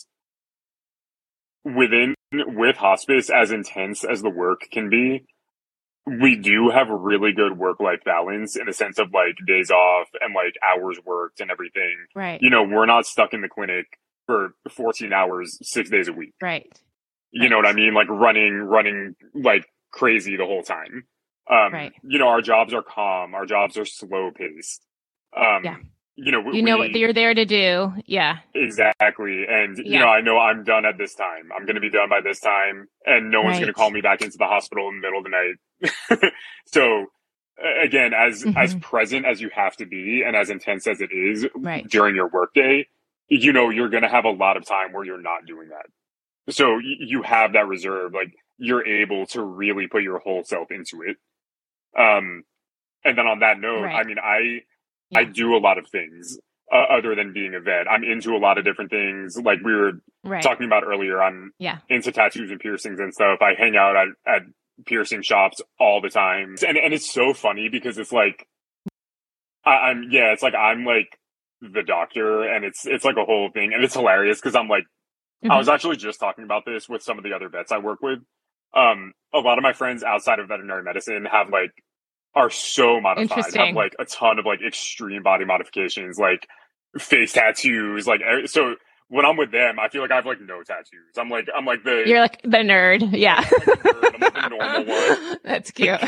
within, with hospice, as intense as the work can be, we do have a really good work-life balance in the sense of like days off and like hours worked and everything. Right. You know, we're not stuck in the clinic for fourteen hours, six days a week. Right. You right. know what I mean? Like running, running like crazy the whole time. Um, right. You know, our jobs are calm. Our jobs are slow paced. Um, yeah. You know, we, you know what you're there to do. Yeah. Exactly. And, yeah. you know, I know I'm done at this time. I'm going to be done by this time, and no one's right. going to call me back into the hospital in the middle of the night. So again, as, mm-hmm. as present as you have to be and as intense as it is right. during your workday, you know, you're going to have a lot of time where you're not doing that. So y- you have that reserve, like you're able to really put your whole self into it. Um, and then on that note, right. I mean, I, yeah. I do a lot of things uh, other than being a vet. I'm into a lot of different things. Like we were right. talking about earlier, I'm yeah. into tattoos and piercings and stuff. I hang out at, at piercing shops all the time. And and it's so funny because it's like, I, I'm, yeah, it's like, I'm like the doctor, and it's, it's like a whole thing. And it's hilarious because I'm like, mm-hmm. I was actually just talking about this with some of the other vets I work with. Um, a lot of my friends outside of veterinary medicine have like, are so modified, have like a ton of like extreme body modifications, like face tattoos, like, so when I'm with them, I feel like I have like no tattoos. I'm like, I'm like the, you're like the nerd. Yeah. I'm like the nerd. I'm like the normal one. That's cute.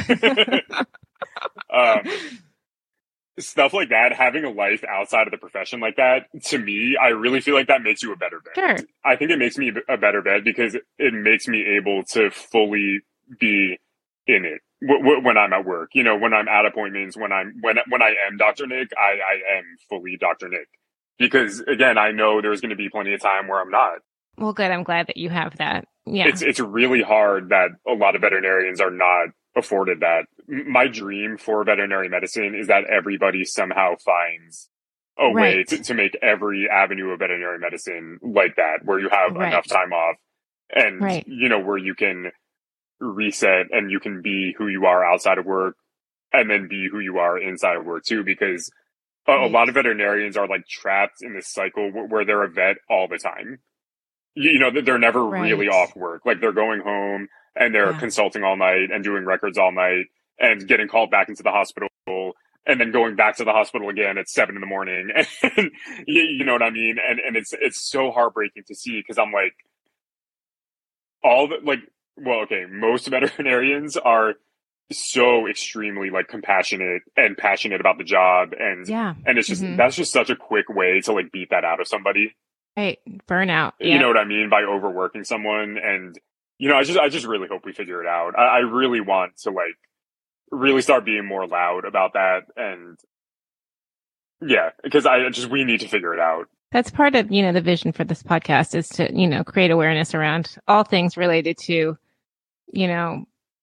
um, stuff like that, having a life outside of the profession like that, to me, I really feel like that makes you a better vet. Sure. I think it makes me a better vet because it makes me able to fully be in it. When I'm at work, you know, when I'm at appointments, when I'm, when, when I am Doctor Nick, I, I am fully Doctor Nick, because again, I know there's going to be plenty of time where I'm not. Well, good. I'm glad that you have that. Yeah. It's, it's really hard that a lot of veterinarians are not afforded that. My dream for veterinary medicine is that everybody somehow finds a right. way to, to make every avenue of veterinary medicine like that, where you have right. enough time off and, right. you know, where you can reset and you can be who you are outside of work and then be who you are inside of work too, because a, right. a lot of veterinarians are like trapped in this cycle where, where they're a vet all the time. You, you know, they're never right. really off work. Like they're going home and they're yeah. consulting all night and doing records all night and getting called back into the hospital and then going back to the hospital again at seven in the morning. And you, you know what I mean? And, and it's, it's so heartbreaking to see, because I'm like, all the, like, well, okay, most veterinarians are so extremely like compassionate and passionate about the job. And, yeah. and it's just, mm-hmm. that's just such a quick way to like beat that out of somebody. Right. Burnout. You yep. know what I mean? By overworking someone. And, you know, I just, I just really hope we figure it out. I, I really want to like really start being more loud about that. And yeah, because I just, we need to figure it out. That's part of, you know, the vision for this podcast is to, you know, create awareness around all things related to, you know,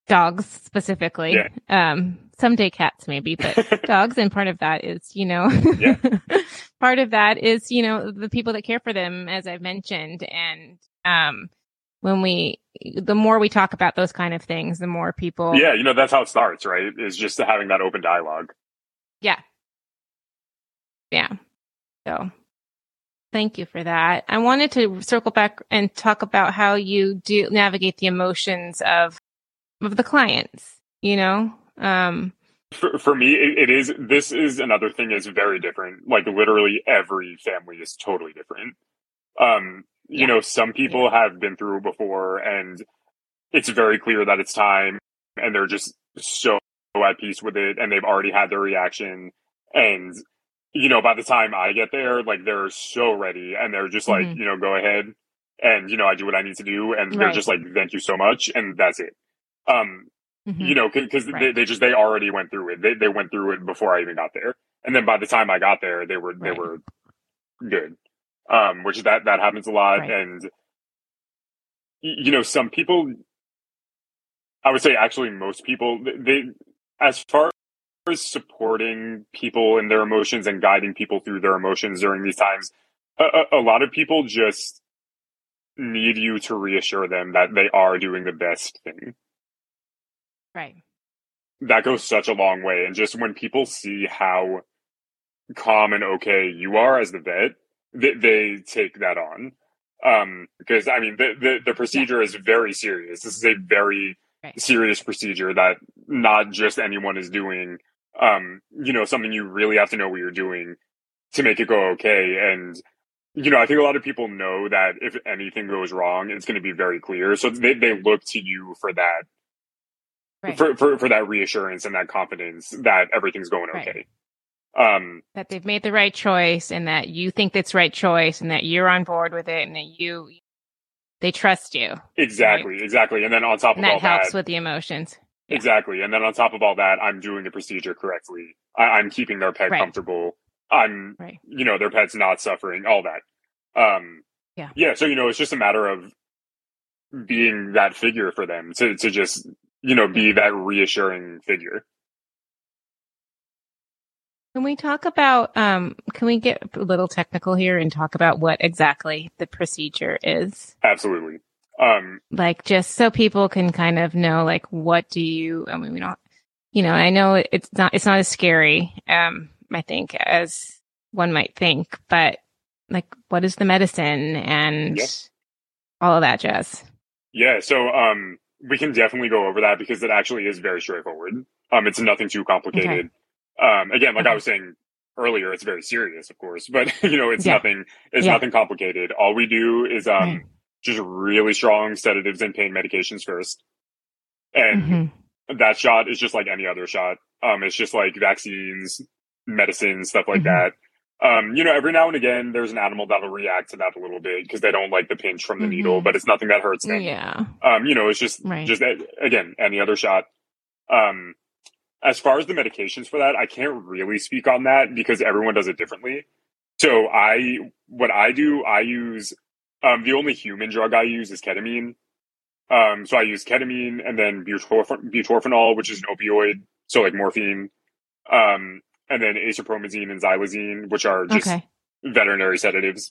dogs specifically. Yeah. Um, someday cats maybe, but dogs. And part of that is, you know, Yeah. part of that is, you know, the people that care for them, as I've mentioned. And um, when we, the more we talk about those kind of things, the more people. Yeah, you know, that's how it starts, right? Is just having that open dialogue. Yeah. Yeah. So thank you for that. I wanted to circle back and talk about how you do navigate the emotions of of the clients, you know? Um, for, for me, it, it is, this is another thing is very different. Like literally every family is totally different. Um, you yeah. know, some people yeah. have been through before and it's very clear that it's time and they're just so at peace with it and they've already had their reaction. And, you know, by the time I get there, like they're so ready and they're just like, Mm-hmm. you know, go ahead and, you know, I do what I need to do. And they're Right. just like, thank you so much. And that's it. Um, Mm-hmm. you know, because right. they, they just, they already went through it. They, they went through it before I even got there. And then by the time I got there, they were, right. they were good. Um, which that, that happens a lot. Right. And, you know, some people, I would say actually most people, they, as far as supporting people in their emotions and guiding people through their emotions during these times, a, a, a lot of people just need you to reassure them that they are doing the best thing. Right. That goes such a long way. And just when people see how calm and okay you are as the vet, they, they take that on. Um, because I mean, the, the, the procedure yeah. is very serious. This is a very right. serious procedure that not just anyone is doing. Um, you know, something you really have to know what you're doing to make it go okay. And, you know, I think a lot of people know that if anything goes wrong, it's going to be very clear. So they, they look to you for that, right. for, for, for that reassurance and that confidence that everything's going okay. Right. Um, that they've made the right choice and that you think that's the right choice and that you're on board with it and that you, they trust you. Exactly. Right? Exactly. And then on top and of that all that. helps with the emotions. Yeah. Exactly. And then on top of all that, I'm doing the procedure correctly. I, I'm keeping their pet right. comfortable. I'm, right. you know, their pet's not suffering, all that. Um, yeah. Yeah. So, you know, it's just a matter of being that figure for them to, to just, you know, be that reassuring figure. Can we talk about, um, can we get a little technical here and talk about what exactly the procedure is? Absolutely. Um, like just so people can kind of know, like, what do you, I mean, we don't, you know, I know it's not, it's not as scary, um, I think, as one might think, but like, what is the medicine and yep. all of that jazz? Yeah. So, um, we can definitely go over that because it actually is very straightforward. Um, it's nothing too complicated. Okay. Um, again, like okay. I was saying earlier, it's very serious, of course, but you know, it's yeah. nothing, it's yeah. nothing complicated. All we do is, um, right. just really strong sedatives and pain medications first. And mm-hmm. that shot is just like any other shot. Um, it's just like vaccines, medicine, stuff like mm-hmm. that. Um, you know, every now and again, there's an animal that'll react to that a little bit because they don't like the pinch from the mm-hmm. needle, but it's nothing that hurts them. Yeah. Um, you know, it's just, right. just again, any other shot. Um, As far as the medications for that, I can't really speak on that because everyone does it differently. So I, what I do, I use, um, the only human drug I use is ketamine. Um, so I use ketamine and then butorph- butorphanol, which is an opioid. So like morphine, um, and then acepromazine and xylazine, which are just okay. veterinary sedatives.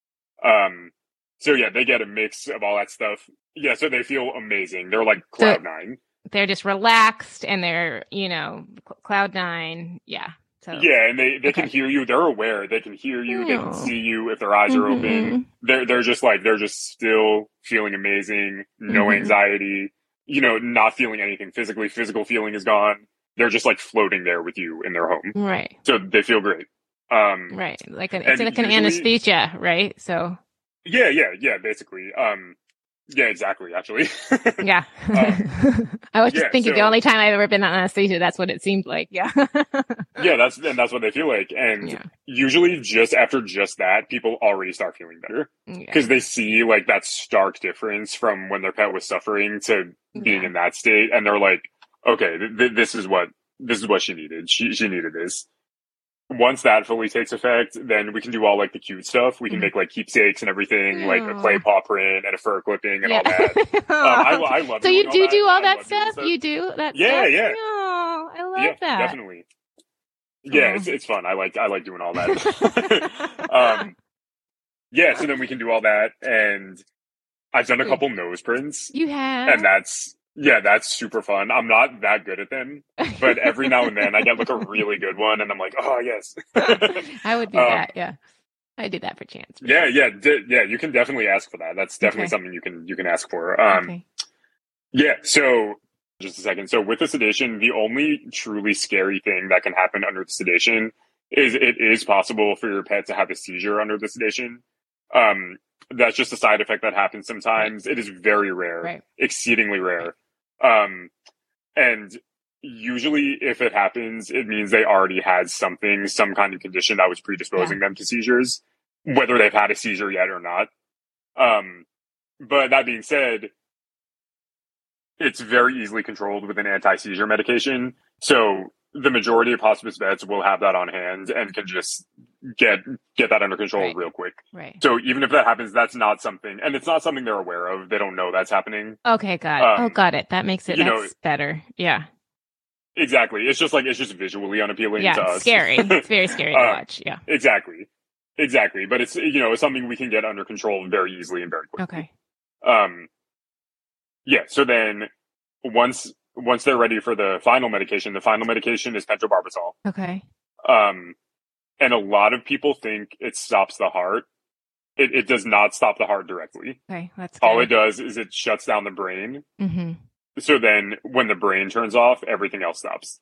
Um, so yeah, they get a mix of all that stuff. Yeah. So they feel amazing. They're like cloud so- nine. They're just relaxed and they're, you know, cloud nine. Yeah. So yeah, and they, they okay. can hear you. They're aware. They can hear you. Oh. They can see you if their eyes mm-hmm. are open. They're they're just like they're just still feeling amazing. No mm-hmm. anxiety. You know, not feeling anything physically. Physical feeling is gone. They're just like floating there with you in their home. Right. So they feel great. Um, right. Like an it's like usually, an anesthesia, right? So. Yeah, yeah, yeah. Basically. Um. Yeah, exactly, actually. yeah. Um, I was just yeah, thinking so, the only time I've ever been on anesthesia, that's what it seemed like. Yeah. yeah, that's and that's what they feel like. And yeah. usually just after just that, people already start feeling better. Because yeah. they see like that stark difference from when their pet was suffering to being yeah. in that state. And they're like, okay, th- th- this is what this is what she needed. She she needed this. once that fully takes effect, then we can do all like the cute stuff. We can Mhm. make like keepsakes and everything, like a Aw. clay paw print and a fur clipping and Yeah. all that. Um, I, I love So doing you all do that. do all I that love doing stuff? You do that Yeah, stuff? yeah. Oh, I love Yeah, that. definitely. Yeah, Aw. it's it's fun. I like I like doing all that. um, yeah, so then we can do all that, and I've done a Good. couple nose prints, You have? and that's yeah, that's super fun. I'm not that good at them, but every now and then I get like a really good one, and I'm like, oh yes. I would do Um, that. Yeah, I do that for chance. for Yeah, sure. yeah, di- yeah. You can definitely ask for that. That's definitely Okay. something you can you can ask for. Um, Okay. Yeah. So just a second. So with the sedation, the only truly scary thing that can happen under the sedation is it is possible for your pet to have a seizure under the sedation. Um, that's just a side effect that happens sometimes. It is very rare, Right. exceedingly rare. Um, and usually, if it happens, it means they already had something, some kind of condition that was predisposing them to seizures, whether they've had a seizure yet or not. Um, but that being said, it's very easily controlled with an anti-seizure medication. So the majority of hospice vets will have that on hand and can just get get that under control Right. real quick. Right. So even if that happens, that's not something, and it's not something they're aware of. They don't know that's happening. Okay, got it. Um, oh, got it. That makes it. you That's know- better. Yeah. Exactly. It's just like it's just visually unappealing Yeah. to It's us. scary. It's very scary to Uh, watch. Yeah. Exactly. Exactly. But it's you know it's something we can get under control very easily and very quickly. Okay. Um, yeah. So then once once they're ready for the final medication, the final medication is pentobarbital. Okay. Um, and a lot of people think it stops the heart. It, it does not stop the heart directly. Okay. That's good. All it does is it shuts down the brain. Mm-hmm. So then when the brain turns off, everything else stops.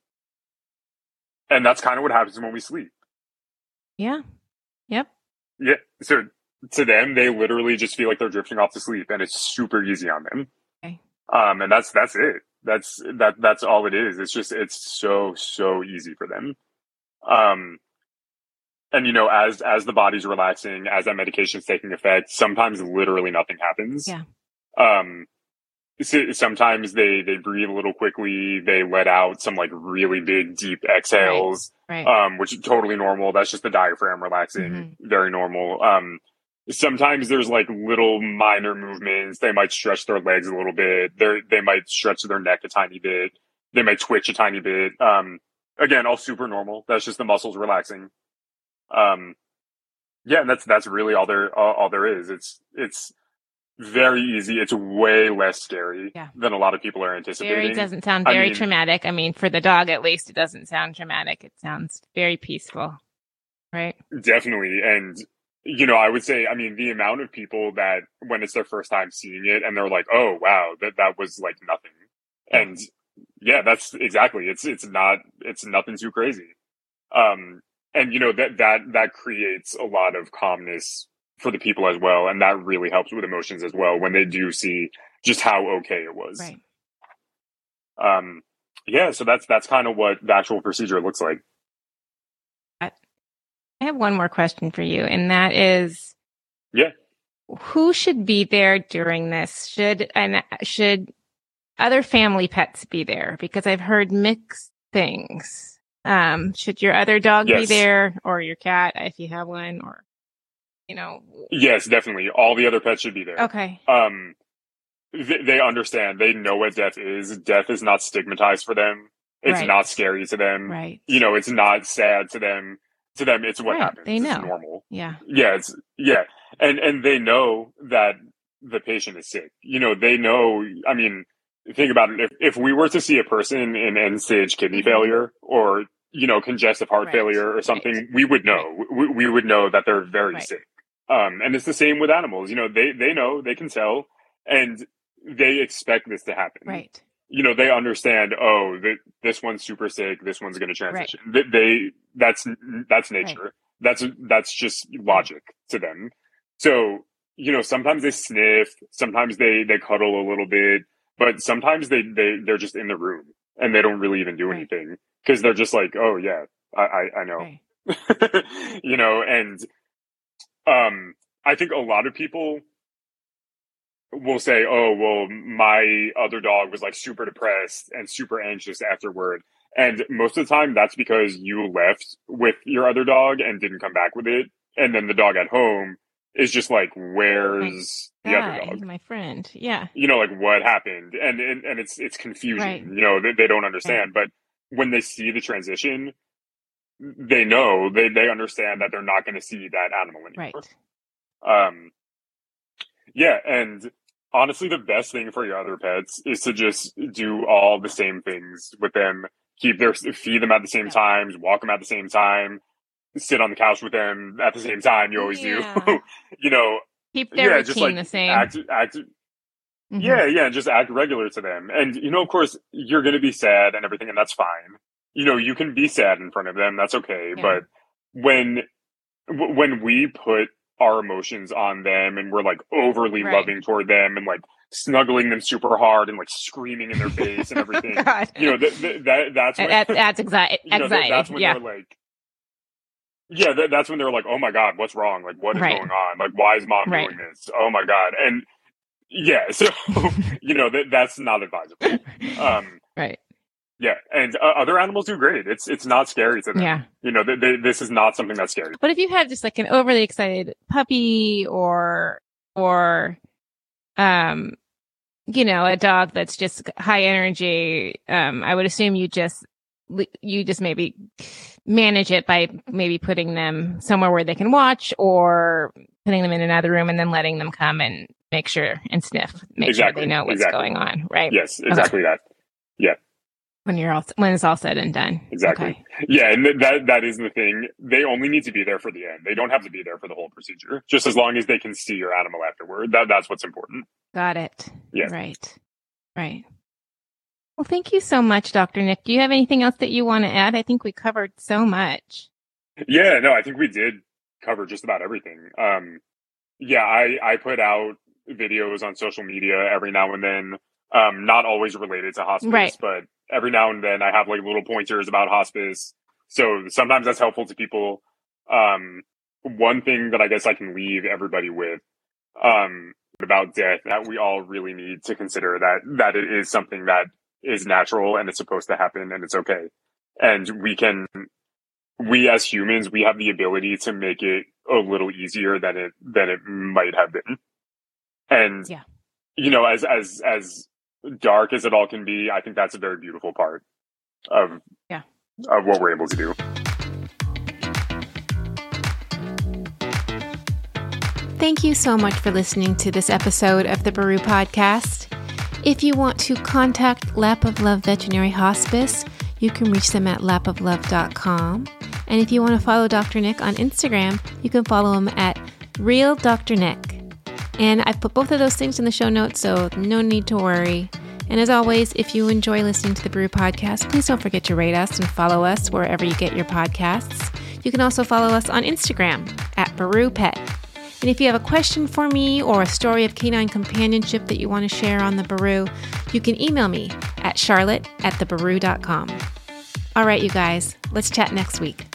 And that's kind of what happens when we sleep. Yeah. Yep. Yeah. So to them, they literally just feel like they're drifting off to sleep, and it's super easy on them. Okay. Um, and that's that's it. That's that that's all it is. It's just it's so so easy for them. Um, and you know, as as the body's relaxing, as that medication's taking effect, sometimes literally nothing happens. Yeah. Um, so sometimes they they breathe a little quickly. They let out some like really big deep exhales. Right. Um, which is totally normal. That's just the diaphragm relaxing. Mm-hmm. Very normal. Um, sometimes there's like little minor movements. They might stretch their legs a little bit. They they might stretch their neck a tiny bit. They might twitch a tiny bit. Um, again, all super normal. That's just the muscles relaxing. Um, yeah, and that's that's really all there all, all there is. It's it's very easy. It's way less scary Yeah. than a lot of people are anticipating. Very doesn't sound I very mean- traumatic. I mean, for the dog, at least, it doesn't sound traumatic. It sounds very peaceful. Right. Definitely. And, you know, I would say, I mean, the amount of people that when it's their first time seeing it and they're like, oh, wow, that, that was like nothing. And yeah, that's exactly, it's, it's not, it's nothing too crazy. Um, and you know, that, that, that creates a lot of calmness for the people as well. And that really helps with emotions as well when they do see just how okay it was. Right. Um, yeah. So that's, that's kind of what the actual procedure looks like. I have one more question for you, and that is, Yeah. who should be there during this? Should and should other family pets be there? Because I've heard mixed things. Um, should your other dog be Yes. there, or your cat if you have one, or you know? Yes, definitely. All the other pets should be there. Okay. Um, they, they understand. They know what death is. Death is not stigmatized for them. It's Right. not scary to them. Right. You know, it's not sad to them. To them, it's what Right. happens. They It's know. normal. Yeah. Yeah, it's yeah, and and they know that the patient is sick. You know, they know. I mean, think about it. If if we were to see a person in end stage kidney Mhm. failure or you know congestive heart Right. failure or something, Right. we would know. We, we would know that they're very Right. sick. Um, and it's the same with animals. You know, they they know, they can tell, and they expect this to happen. Right. You know, they understand. Oh, th- this one's super sick. This one's going to transition. They, they that's that's nature. That's that's just logic to them. So you know, sometimes they sniff, sometimes they they cuddle a little bit, but sometimes they they they're just in the room and they don't really even do Right. anything because they're just like, oh yeah, I I, I know, Right. you know, and um, I think a lot of people will say, oh, well, my other dog was like super depressed and super anxious afterward. And most of the time, that's because you left with your other dog and didn't come back with it. And then the dog at home is just like, where's the other dog? My friend. Yeah. You know, like what happened? And and, and it's it's confusing. Right. You know, they, they don't understand. Right. But when they see the transition, they know, they, they understand that they're not going to see that animal anymore. Right. Um, yeah. And honestly, the best thing for your other pets is to just do all the same things with them. Keep their, feed them at the same times, walk them at the same time, sit on the couch with them at the same time. You always yeah. do. You know, keep their yeah, routine just like the same. Act, act, mm-hmm. Yeah, yeah, just act regular to them. And, you know, of course, you're going to be sad and everything, and that's fine. You know, you can be sad in front of them. That's okay. Yeah. But when, w- when we put our emotions on them and we're like overly right. loving toward them and like snuggling them super hard and like screaming in their face and everything, oh, you know, th- th- that, that's when, that, that's anxiety. You know, that, that's when yeah. they're like, yeah, that, that's when they're like, oh my God, what's wrong? Like, what is right. going on? Like, why is mom right. doing this? Oh my God. And yeah, so, you know, that that's not advisable. Um, right. Yeah, and uh, other animals do great. It's it's not scary to them. Yeah. You know, they, they, this is not something that's scary. But if you have just like an overly excited puppy or, or, um, you know, a dog that's just high energy, um, I would assume you just, you just maybe manage it by maybe putting them somewhere where they can watch or putting them in another room and then letting them come and make sure and sniff, make exactly. sure they know what's exactly. going on. Right. Yes, exactly okay. that. Yeah. When you're all, when it's all said and done. Exactly. Okay. Yeah. And th- that, that is the thing. They only need to be there for the end. They don't have to be there for the whole procedure, just as long as they can see your animal afterward. That, that's what's important. Got it. Yeah. Right. Right. Well, thank you so much, Doctor Nick. Do you have anything else that you want to add? I think we covered so much. Yeah, no, I think we did cover just about everything. Um, yeah, I, I put out videos on social media every now and then. Um, not always related to hospice, right. but every now and then I have like little pointers about hospice. So sometimes that's helpful to people. Um, one thing that I guess I can leave everybody with, um, about death that we all really need to consider that, that it is something that is natural and it's supposed to happen and it's okay. And we can, we as humans, we have the ability to make it a little easier than it, than it might have been. And, yeah. you know, as, as, as, dark as it all can be, I think that's a very beautiful part of yeah. of what we're able to do. Thank you so much for listening to this episode of the Baru Podcast. If you want to contact Lap of Love Veterinary Hospice, you can reach them at lap of love dot com. And if you want to follow Doctor Nick on Instagram, you can follow him at Real Doctor Nick. And I've put both of those things in the show notes, so no need to worry. And as always, if you enjoy listening to the Baru Podcast, please don't forget to rate us and follow us wherever you get your podcasts. You can also follow us on Instagram at Baru Pet. And if you have a question for me or a story of canine companionship that you want to share on the Baru, you can email me at charlotte at the baru dot com. All right, you guys, let's chat next week.